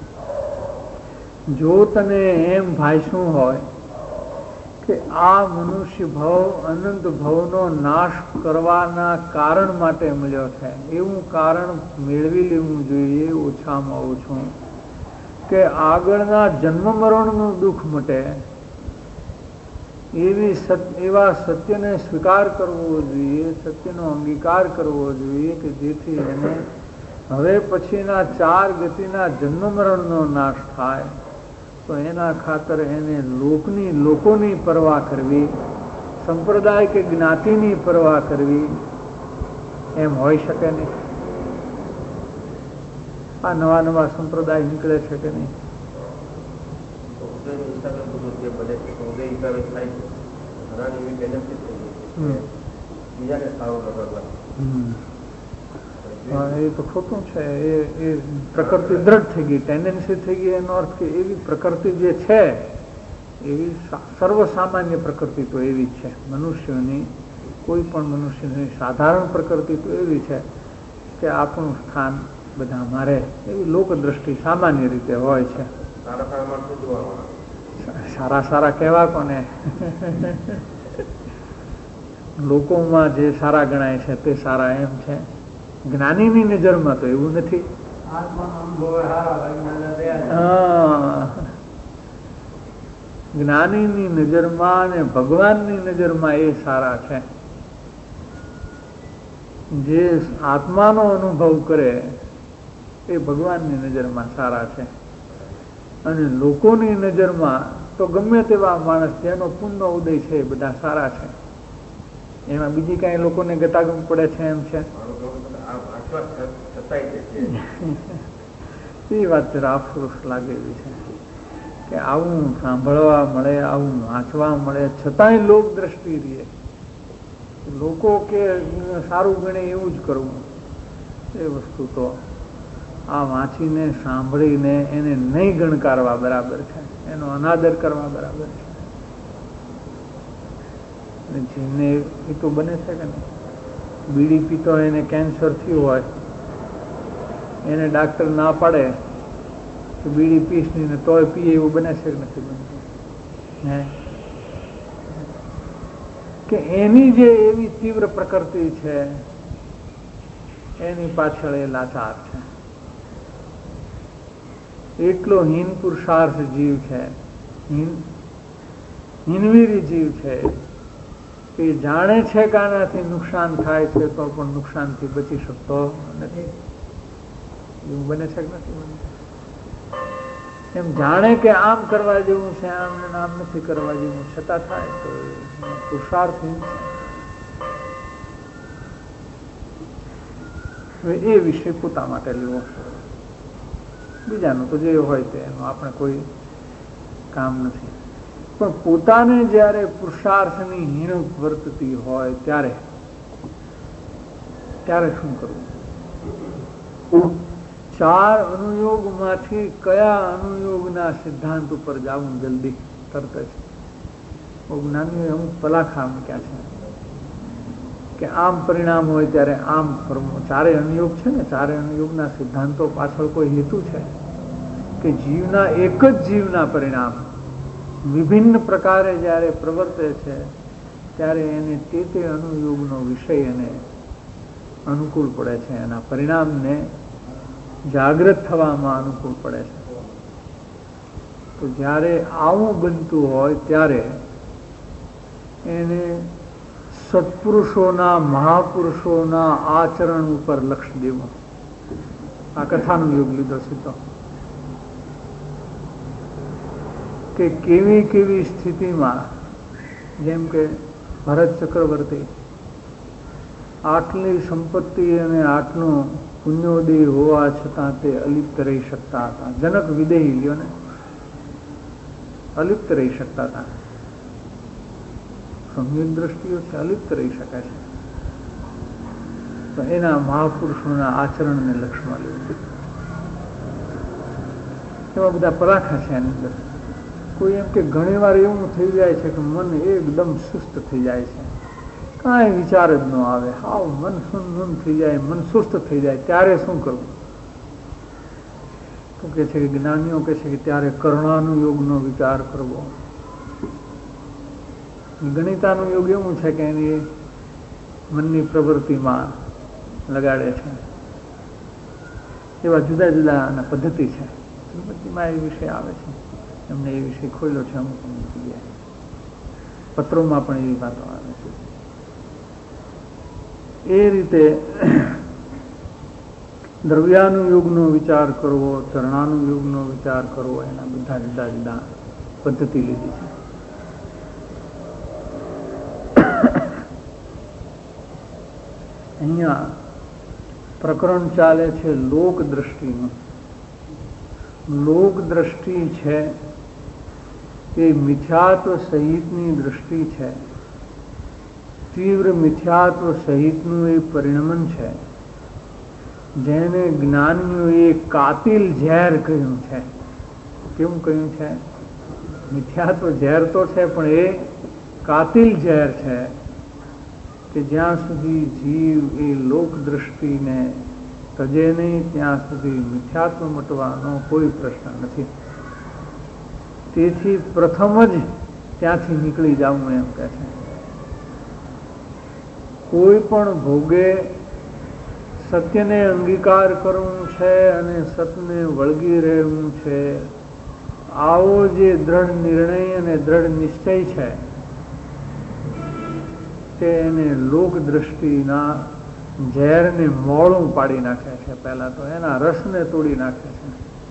જો તને એમ ભાઈશું હોય કે આ મનુષ્ય ભવ અનંત ભવનો નાશ કરવાના કારણ માટે મળ્યો છે, એવું કારણ મેળવી લેવું જોઈએ ઓછામાં ઓછું, કે આગળના જન્મ મરણનું દુઃખ મટે. એવી એવા સત્યને સ્વીકાર કરવો જોઈએ, સત્યનો અંગીકાર કરવો જોઈએ કે જેથી એને હવે પછીના ચાર ગતિના જન્મ મરણનો નાશ થાય. તો એના ખાતર એને લોકની લોકોની પરવા કરવી, સંપ્રદાય કે જ્ઞાતિની પરવા કરવી એમ હોઈ શકે નહીં. આ નવા નવા સંપ્રદાય નીકળે છે કે નહીં? એ તો ખોટું છે. એ એ પ્રકૃતિ દ્રઢ થઈ ગઈ, ટેન્ડન્સી થઈ ગઈ. એનો અર્થ કે એવી પ્રકૃતિ જે છે એવી સર્વસામાન્ય પ્રકૃતિ તો એવી જ છે. મનુષ્યોની, કોઈ પણ મનુષ્યની સાધારણ પ્રકૃતિ તો એવી છે કે આપણું સ્થાન બધા મારે, એવી લોકદ્રષ્ટિ સામાન્ય રીતે હોય છે. સારા સારા કહેવા કોને? લોકોમાં જે સારા ગણાય છે તે સારા એમ છે. જ્ઞાનીની નજરમાં તો એવું નથી. જ્ઞાનીની નજરમાં અને ભગવાનની નજરમાં એ સારા છે. જે આત્માનો અનુભવ કરે એ ભગવાનની નજરમાં સારા છે. અને લોકોની નજરમાં તો ગમે તેવા માણસ જેનો પુણ્યનો ઉદય છે એ બધા સારા છે. એમાં બીજી કઈ લોકોને ગતાગમ પડે છે એમ છે? એ વાત જરા અફસોસ લાગેલી છે કે આવું સાંભળવા મળે, આવું વાંચવા મળે, છતાંય લોક દ્રષ્ટિ રહે. લોકો કે સારું ગણે એવું જ કરવું, એ વસ્તુ તો આ વાંચીને સાંભળીને એને નહીં ગણકારવા બરાબર છે, એનો અનાદર કરવા બરાબર છે. જેને એ તો બને છે કે નહીં, બીડી પીતો એને કેન્સર થયું હોય, એને ડાક્ટર ના પાડે કે બીડી પીશ નહીં ને તોય પીએ, એવું બને છે કે નથી બનતું? હે કે એની જે એવી તીવ્ર પ્રકૃતિ છે એની પાછળ એ લાચાર છે. એટલો હીન પુરુષાર્થ જીવ છે, હીનવીરી જીવ છે કે જાણે છે કે આનાથી નુકસાન થાય છે તો પણ નુકસાનથી બચી શકતો નથી. એવું બને છે કે નથી બનતું? એમ જાણે કે આમ કરવા જેવું છે, આમ ને આમ નથી કરવા જેવું, છતાં થાય તો પુરુષાર્થહીન છે. એ વિષય પોતા માટે લેવો, બીજાનું તો જે હોય તે એનું આપણે કોઈ કામ નથી. પણ પોતાને જયારે પુરુષાર્થની હીણપ વર્તતી હોય ત્યારે ત્યારે શું કરવું? ચાર અનુયોગમાંથી કયા અનુયોગના સિદ્ધાંત ઉપર જવું જલ્દી તરત જ? જ્ઞાનીઓએ અમુક પલાખા મૂક્યા છે કે આમ પરિણામ હોય ત્યારે આમ કરવું. ચારે અનુયોગ છે ને, ચારે અનુયોગના સિદ્ધાંતો પાછળ કોઈ હેતુ છે કે જીવના, એક જ જીવના પરિણામ વિભિન્ન પ્રકારે જ્યારે પ્રવર્તે છે ત્યારે એને તે તે અનુયોગનો વિષય એને અનુકૂળ પડે છે, એના પરિણામને જાગૃત થવામાં અનુકૂળ પડે છે. તો જ્યારે આવું બનતું હોય ત્યારે એને સત્પુરુષોના, મહાપુરુષોના આચરણ ઉપર લક્ષ દેવું. આ કથાનો યોગ લીધો સીધો કે કેવી કેવી સ્થિતિમાં, જેમ કે ભરત ચક્રવર્તી આટલી સંપત્તિ અને આટલું પુણ્યોદય હોવા છતાં તે અલિપ્ત રહી શકતા હતા. જનક વિદેહી લ્યો ને, અલિપ્ત રહી શકતા હતા. સંયુક્ત દ્રષ્ટિઓથી અલિપ્ત રહી શકે છે. તો એના મહાપુરુષોના આચરણને લક્ષ્યમાં લેવું. એવા બધા પરાઠા છે એની અંદર. કોઈ એમ કે ઘણી વાર એવું થઈ જાય છે કે મન એકદમ સુસ્ત થઈ જાય છે, કાંઈ વિચાર જ ન આવે, હાવ મન સુન મન થઈ જાય, મન સુસ્ત થઈ જાય, ત્યારે શું કરવું? તો કે છે કે જ્ઞાનીઓ કહે છે કે ત્યારે કર્ણાનુયોગનો વિચાર કરવો. ગણિતાનું યોગ એવું છે કે એની મનની પ્રવૃત્તિમાં લગાડે છે. એવા જુદા જુદા પદ્ધતિ છે. પદ્ધતિમાં એ વિષય આવે છે, એમને એ વિષય ખોલ્યો છે અમુક અમુક જગ્યાએ, પત્રોમાં પણ એવી વાતો આવે છે. એ રીતે દ્રવ્યાનુયોગનો વિચાર કરવો, ચરણાનુયોગનો વિચાર કરવો, એના બધા જુદા જુદા પદ્ધતિ લીધી છે. અહીંયા પ્રકરણ ચાલે છે લોક દ્રષ્ટિનું. લોક દ્રષ્ટિ છે એ મિથ્યાત્વ સહિતની દ્રષ્ટિ છે, તીવ્ર મિથ્યાત્વ સહિતનું એ પરિણમન છે, જેને જ્ઞાનીઓએ કાતિલ ઝેર કહ્યું છે. કેવું કહ્યું છે? મિથ્યાત્વ ઝેર તો છે, પણ એ કાતિલ ઝેર છે કે જ્યાં સુધી જીવ એ લોક દ્રષ્ટિને તજે નહીં ત્યાં સુધી મિથ્યાત્વ મટવાનો કોઈ પ્રશ્ન નથી. તેથી પ્રથમ જ ત્યાંથી નીકળી જવું એમ કહે છે. કોઈ પણ ભોગે સત્યને અંગીકાર કરવું છે અને સતને વળગી રહેવું છે, આવો જે દ્રઢ નિર્ણય અને દ્રઢ નિશ્ચય છે તે એને લોક દ્રષ્ટિના ઝેરને મોળું પાડી નાખે છે. પહેલા તો એના રસને તોડી નાખે છે.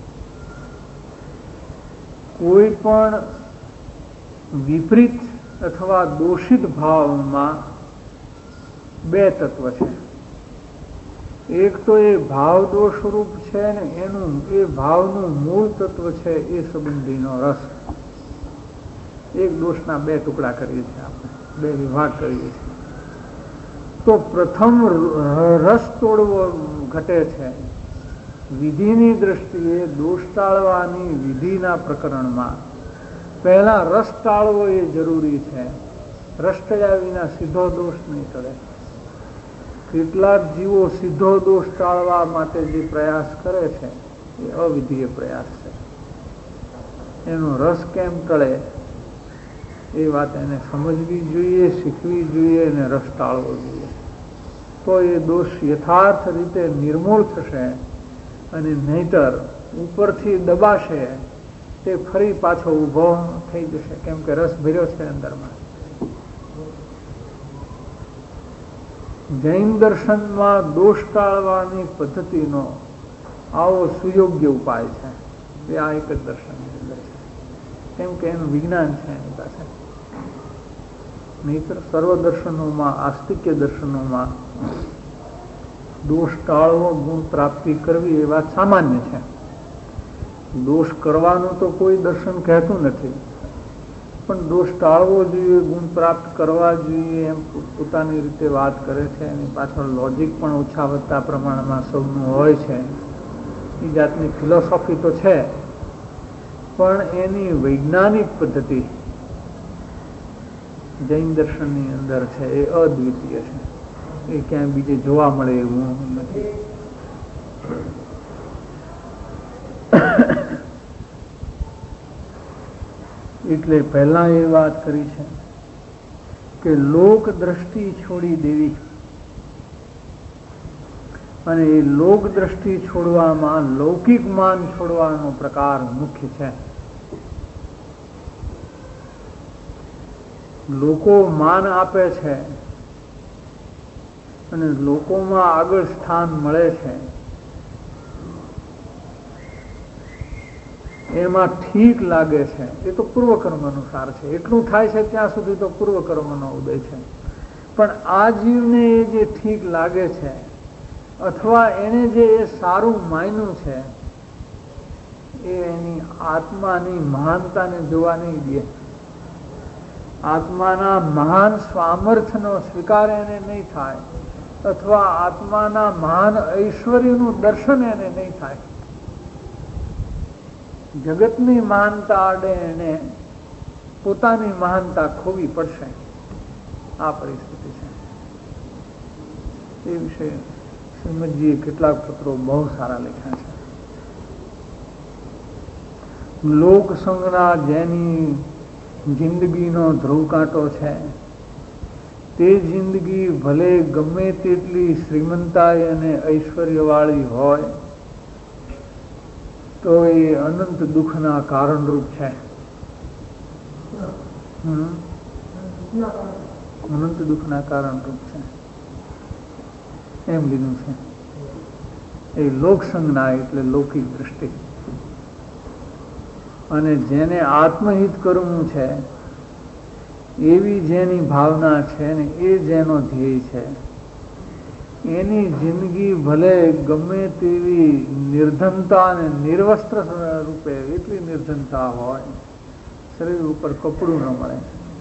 કોઈ પણ વિપરીત અથવા દોષિત ભાવમાં બે તત્વ છે. એક તો એ ભાવ દોષ રૂપ છે ને એનું એ ભાવનું મૂળ તત્વ છે એ સંબંધીનો રસ. એક દોષના બે ટુકડા કરીએ છીએ આપણે, બે વિભાગ કરીએ છીએ. તો પ્રથમ રસ તોડવો ઘટે છે વિધિની દ્રષ્ટિએ. દોષ ટાળવાની વિધિના પ્રકરણમાં પહેલા રસ ટાળવો એ જરૂરી છે. રસ ટળ્યા વિના સીધો દોષ નહીં ટળે. કેટલાક જીવો સીધો દોષ ટાળવા માટે જે પ્રયાસ કરે છે એ અવિધીય પ્રયાસ છે. એનો રસ કેમ ટળે એ વાત એને સમજવી જોઈએ, શીખવી જોઈએ અને રસ ટાળવો જોઈએ. તો એ દોષ યથાર્થ રીતે નિર્મૂળ થશે અને નહીતર ઉપરથી દબાશે તે ફરી પાછો ઊભો થઈ જશે, કેમ કે રસ ભર્યો છે અંદરમાં. જૈન દર્શનમાં દોષ ટાળવાની પદ્ધતિનો આવો સુયોગ્ય ઉપાય છે. એ આ એક જ દર્શનની અંદર છે, કેમ કે એનું વિજ્ઞાન છે એની પાસે. નહીતર સર્વ દર્શનોમાં, આસ્તિક્ય દર્શનોમાં દોષ ટાળવો, ગુણ પ્રાપ્તિ કરવી એ વાત સામાન્ય છે. દોષ કરવાનું તો કોઈ દર્શન કહેતું નથી, પણ દોષ ટાળવો જોઈએ, ગુણ પ્રાપ્ત કરવા જોઈએ એમ પોતાની રીતે વાત કરે છે. એની પાછળ લોજિક પણ ઓછા વધતા પ્રમાણમાં સૌનું હોય છે. એ જાતની ફિલોસોફી તો છે, પણ એની વૈજ્ઞાનિક પદ્ધતિ જૈન દર્શનની અંદર છે એ અદ્વિતીય છે. એ ક્યાંય બીજે જોવા મળે એવું નથી. એટલે પહેલા એ વાત કરી છે કે લોક દ્રષ્ટિ છોડી દેવી, અને એ લોક દ્રષ્ટિ છોડવામાં લૌકિક માન છોડવાનો પ્રકાર મુખ્ય છે. લોકો માન આપે છે અને લોકોમાં આગળ સ્થાન મળે છે, એમાં ઠીક લાગે છે. એ તો પૂર્વકર્મ અનુસાર છે. એટલું થાય છે ત્યાં સુધી તો પૂર્વકર્મનો ઉદય છે. પણ આ જીવને એ જે ઠીક લાગે છે અથવા એને જે એ સારું માન્યું છે એ એની આત્માની મહાનતાને જોવા નહીં દે. આત્માના મહાન સામર્થ્યનો સ્વીકાર એને નહીં થાય, અથવા આત્માના મહાન ઐશ્વર્યનું દર્શન એને નહીં થાય. જગતની મહાનતા આડે એને પોતાની મહાનતા ખોવી પડશે. આ પરિસ્થિતિ છે. એ વિશે શ્રીમદજીએ કેટલાક પત્રો બહુ સારા લખ્યા છે. લોક સંજ્ઞા જેની જિંદગીનો ધ્રુવ કાંટો છે, તે જિંદગી ભલે ગમે તેટલી શ્રીમંતાઈ અને ઐશ્વર્યવાળી હોય તો એ અનંત દુઃખના કારણરૂપ છે. અનંત દુઃખના કારણરૂપ છે એમ લીધું છે. એ લોક સંજ્ઞા એટલે લૌકિક દ્રષ્ટિ. અને જેને આત્મહિત કરવું છે એવી જેની ભાવના છે ને એ જેનો ધ્યેય છે એની જિંદગી ભલે ગમે તેવી નિર્ધનતા અને નિર્વસ્ત્ર રૂપે એટલી નિર્ધનતા હોય, શરીર ઉપર કપડું ન મળે,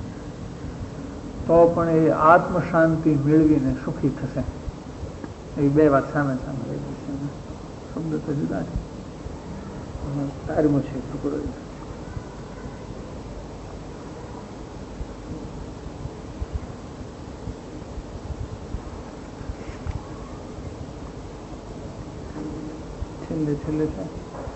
તો પણ એ આત્મ શાંતિ મેળવીને સુખી થશે. એ બે વાત સામે સામે રહી છે. શબ્દ તો જુદા છે. તારમો છે ટુકડો. છેલ્લે છેલ્લે છે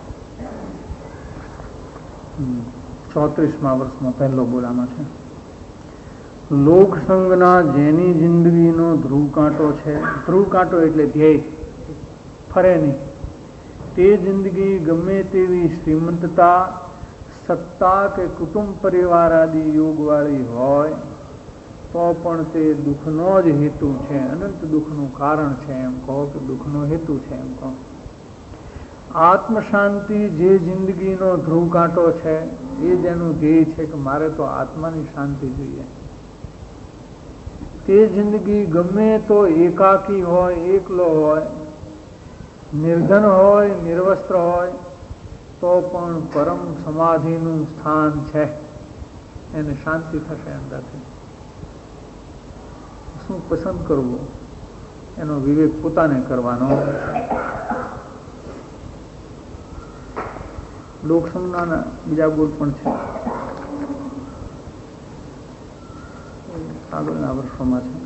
ચોત્રીસમા વર્ષમાં પહેલો બોલામાં છે. લોક સંગના જેની જિંદગીનો ધ્રુવ કાંટો છે, ધ્રુવ કાંટો એટલે ધ્યેય, ફરે નહીં, તે જિંદગી ગમે તેવી શ્રીમંતતા, સત્તા કે કુટુંબ પરિવાર આદિ યોગવાળી હોય તો પણ તે દુઃખનો જ હેતુ છે, અનંત દુઃખનું કારણ છે એમ કહો કે દુઃખનો હેતુ છે એમ કહો. આત્મ શાંતિ જે જિંદગીનો ધ્રુવ કાંટો છે એ જેનું ધ્યેય છે કે મારે તો આત્માની શાંતિ જોઈએ, તે જિંદગી ગમે તો એકાકી હોય, એકલો હોય, નિર્ધન હોય, નિર્વસ્ત્ર હોય તો પણ પરમ સમાધિનું સ્થાન છે, એને શાંતિ થશે અંદરથી. શું પસંદ કરવું એનો વિવેક પોતાને કરવાનો. લોકસંજ્ઞાના બીજા બોલ પણ છે, આગળના વર્ષોમાં છે.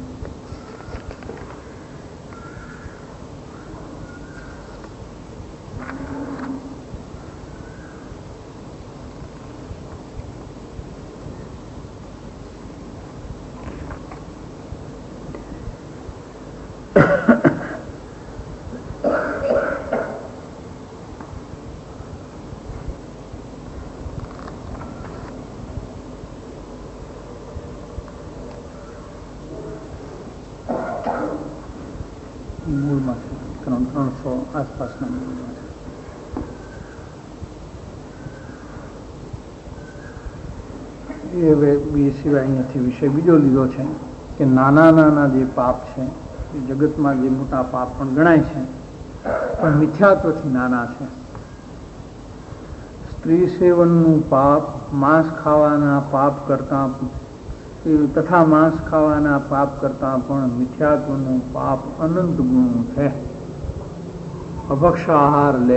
મૂળમાં છે ત્રણ ત્રણસો આસપાસના મૂળમાં છે. એ હવે એ સિવાય અહીંયાથી વિષય બીજો લીધો છે કે નાના નાના જે પાપ છે એ જગતમાં જે મોટા પાપ પણ ગણાય છે પણ મિથ્યાત્વથી નાના છે. સ્ત્રી સેવનનું પાપ માંસ ખાવાના પાપ કરતા તથા માંસ ખાવાના પાપ કરતા પણ મિથ્યાત્વનું પાપ અનંત ગુણું છે. અભક્ષ આહાર લે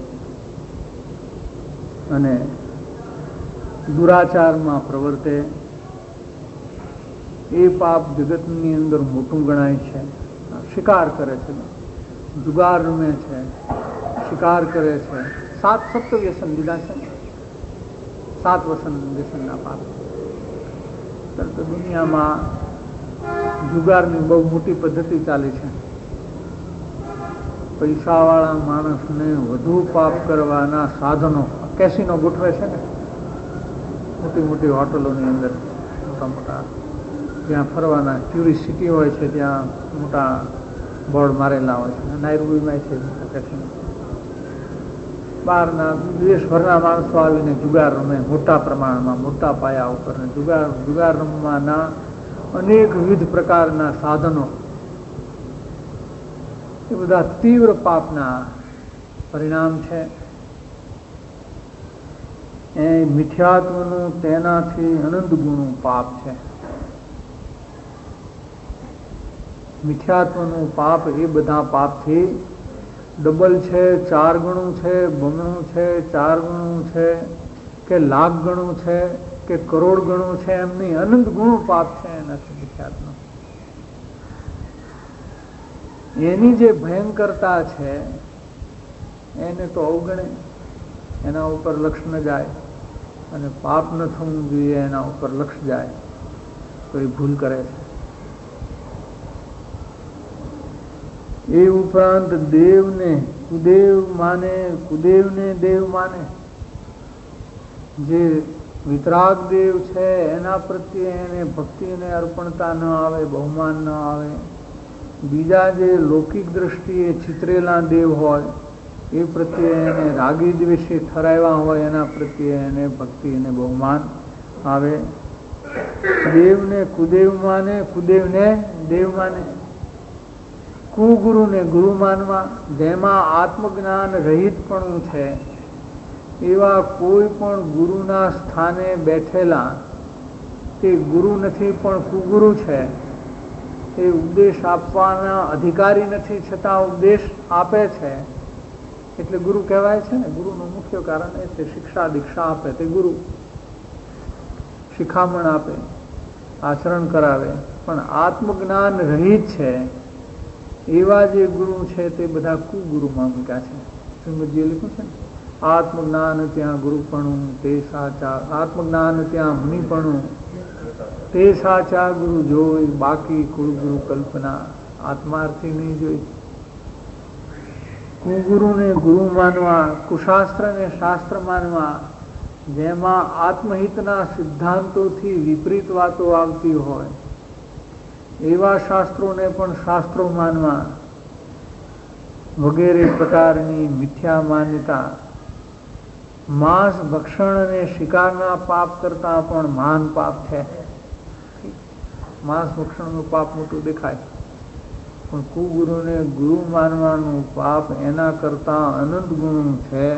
અને દુરાચારમાં પ્રવર્તે એ પાપ જગતની અંદર મોટું ગણાય છે. શિકાર કરે છે, જુગાર રમે છે, શિકાર કરે છે, સાત સપ્ત વ્યસન લીધા છે, સાત વસન વ્યસનના પાપ. દુનિયામાં જુગારની બહુ મોટી પદ્ધતિ ચાલી છે. પૈસાવાળા માણસને વધુ પાપ કરવાના સાધનો કેસીનો ગોઠવે છે ને, મોટી મોટી હોટલોની અંદર મોટા મોટા જ્યાં ફરવાના ટુરિસ્ટ સિટી હોય છે ત્યાં મોટા બોર્ડ મારેલા હોય છે. નાયરોબીમાં છે કેસીનો. બહારના દેશભરના માણસો આવીને જુગાર રમે મોટા પ્રમાણમાં, મોટા પાયા ઉપર. જુગાર જુગાર રમવાના અનેક વિવિધ પ્રકારના સાધનો એ બધા તીવ્ર પાપના પરિણામ છે. એ મિથ્યાત્વનું તેનાથી અનંત ગુણું પાપ છે. મિથ્યાત્વનું પાપ એ બધા પાપથી ડબલ છે, ચાર ગણું છે, બમણું છે, ચાર ગણું છે કે લાખ ગણું છે કે કરોડ ગણું છે એમ નહીં, અનંત ગુણું પાપ છે એનાથી મિથ્યાત્વનું. એની જે ભયંકરતા છે એને તો અવગણે, એના ઉપર લક્ષ ન જાય, અને પાપ ન થવું જોઈએ એના ઉપર લક્ષ જાય તો એ ભૂલ કરે છે. એ ઉપરાંત દેવને કુદેવ માને, કુદેવને દેવ માને. જે વિતરાગ દેવ છે એના પ્રત્યે એને ભક્તિને અર્પણતા ન આવે, બહુમાન ન આવે. બીજા જે લૌકિક દ્રષ્ટિએ ચિતરેલા દેવ હોય એ પ્રત્યે એને રાગી દ્વેષી ઠરાવ્યા હોય એના પ્રત્યે એને ભક્તિ અને બહુમાન આવે. દેવને કુદેવ માને, કુદેવને દેવ માને. કુગુરુને ગુરુ માનવા, જેમાં આત્મજ્ઞાન રહિતપણું છે એવા કોઈ પણ ગુરુના સ્થાને બેઠેલા તે ગુરુ નથી પણ કુગુરુ છે. એ ઉપદેશ આપવાના અધિકારી નથી છતાં ઉપદેશ આપે છે એટલે ગુરુ કહેવાય છે ને. ગુરુનું મુખ્ય કારણ એ છે શિક્ષા દીક્ષા આપે તે ગુરુ, શિખામણ આપે, આચરણ કરાવે. પણ આત્મજ્ઞાન રહિત છે એવા જે ગુરુ છે તે બધા કુગુરુમાં મૂક્યા છે. શ્રીમદજીએ લખ્યું છે ને, આત્મજ્ઞાન ત્યાં ગુરુપણું તે સાચા, આત્મજ્ઞાન ત્યાં મુનિપણું તે સાચા ગુરુ જોઈ, બાકી કુળગુરુ કલ્પના આત્માર્થી નહીં જોઈ. કુગુરુને ગુરુ માનવા, કુશાસ્ત્રને શાસ્ત્ર માનવા, જેમાં આત્મહિતના સિદ્ધાંતોથી વિપરીત વાતો આવતી હોય એવા શાસ્ત્રોને પણ શાસ્ત્રો માનવા વગેરે પ્રકારની મિથ્યા માન્યતા માંસ ભક્ષણ અને શિકારના પાપ કરતા પણ મહાન પાપ છે. માંસ ભક્ષણનું પાપ મોટું દેખાય, પણ કુગુરુને ગુરુ માનવાનું પાપ એના કરતા અનંત ગુણું છે.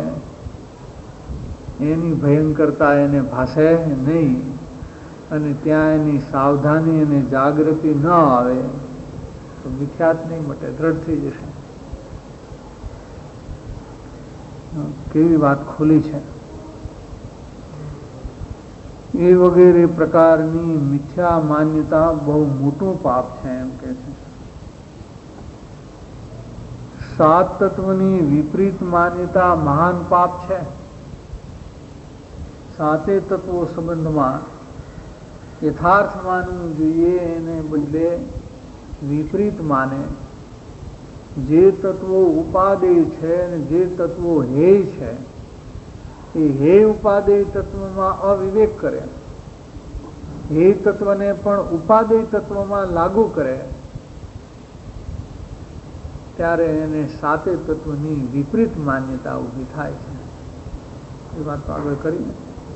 એની ભયંકરતા એને ભાસે નહીં, અને ત્યાં એની સાવધાની અને જાગૃતિ ન આવે તો મિથ્યાત નહીં મટે, દ્રઢ થઈ જશે. કેવી વાત ખોલી છે. એ વગેરે પ્રકારની મિથ્યા માન્યતા બહુ મોટું પાપ છે એમ કે છે. સાત તત્વની વિપરીત માન્યતા મહાન પાપ છે. સાતે તત્વો સંબંધમાં યથાર્થ માનવું જોઈએ, એને બદલે વિપરીત માને. જે તત્વો ઉપાદેય છે અને જે તત્વો હેય છે એ હેય ઉપાદેય તત્વમાં અવિવેક કરે, હેય તત્વને પણ ઉપાદેય તત્વમાં લાગુ કરે, ત્યારે એને સાતે તત્વની વિપરીત માન્યતા ઊભી થાય છે. એ વાત તો આગળ કરીને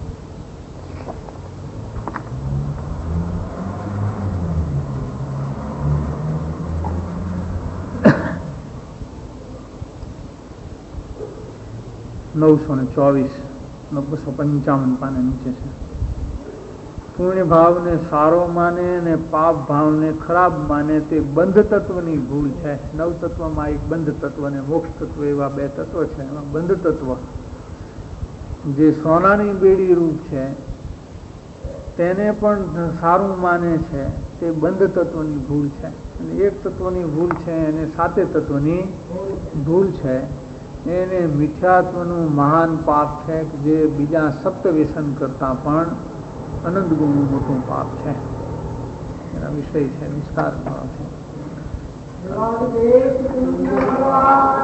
નવસો ને ચોવીસ બસો પંચાવન પાને નીચે છે. પુણ્ય ભાવને સારો માને અને પાપ ભાવને ખરાબ માને તે બંધ તત્વની ભૂલ છે. નવ તત્વમાં એક બંધ તત્વ અને મોક્ષ તત્વ એવા બે તત્વ છે. એમાં બંધ તત્વ જે સોનાની બેડી રૂપ છે તેને પણ સારું માને છે તે બંધ તત્વની ભૂલ છે. અને એક તત્વની ભૂલ છે એને સાતે તત્વની ભૂલ છે. એને મિથ્યાત્વનું મહાન પાપ છે જે બીજા સપ્ત વ્યસન કરતા પણ અનંત ગુણનું મોટું પાપ છે. એના વિષય છે વિસ્તાર છે.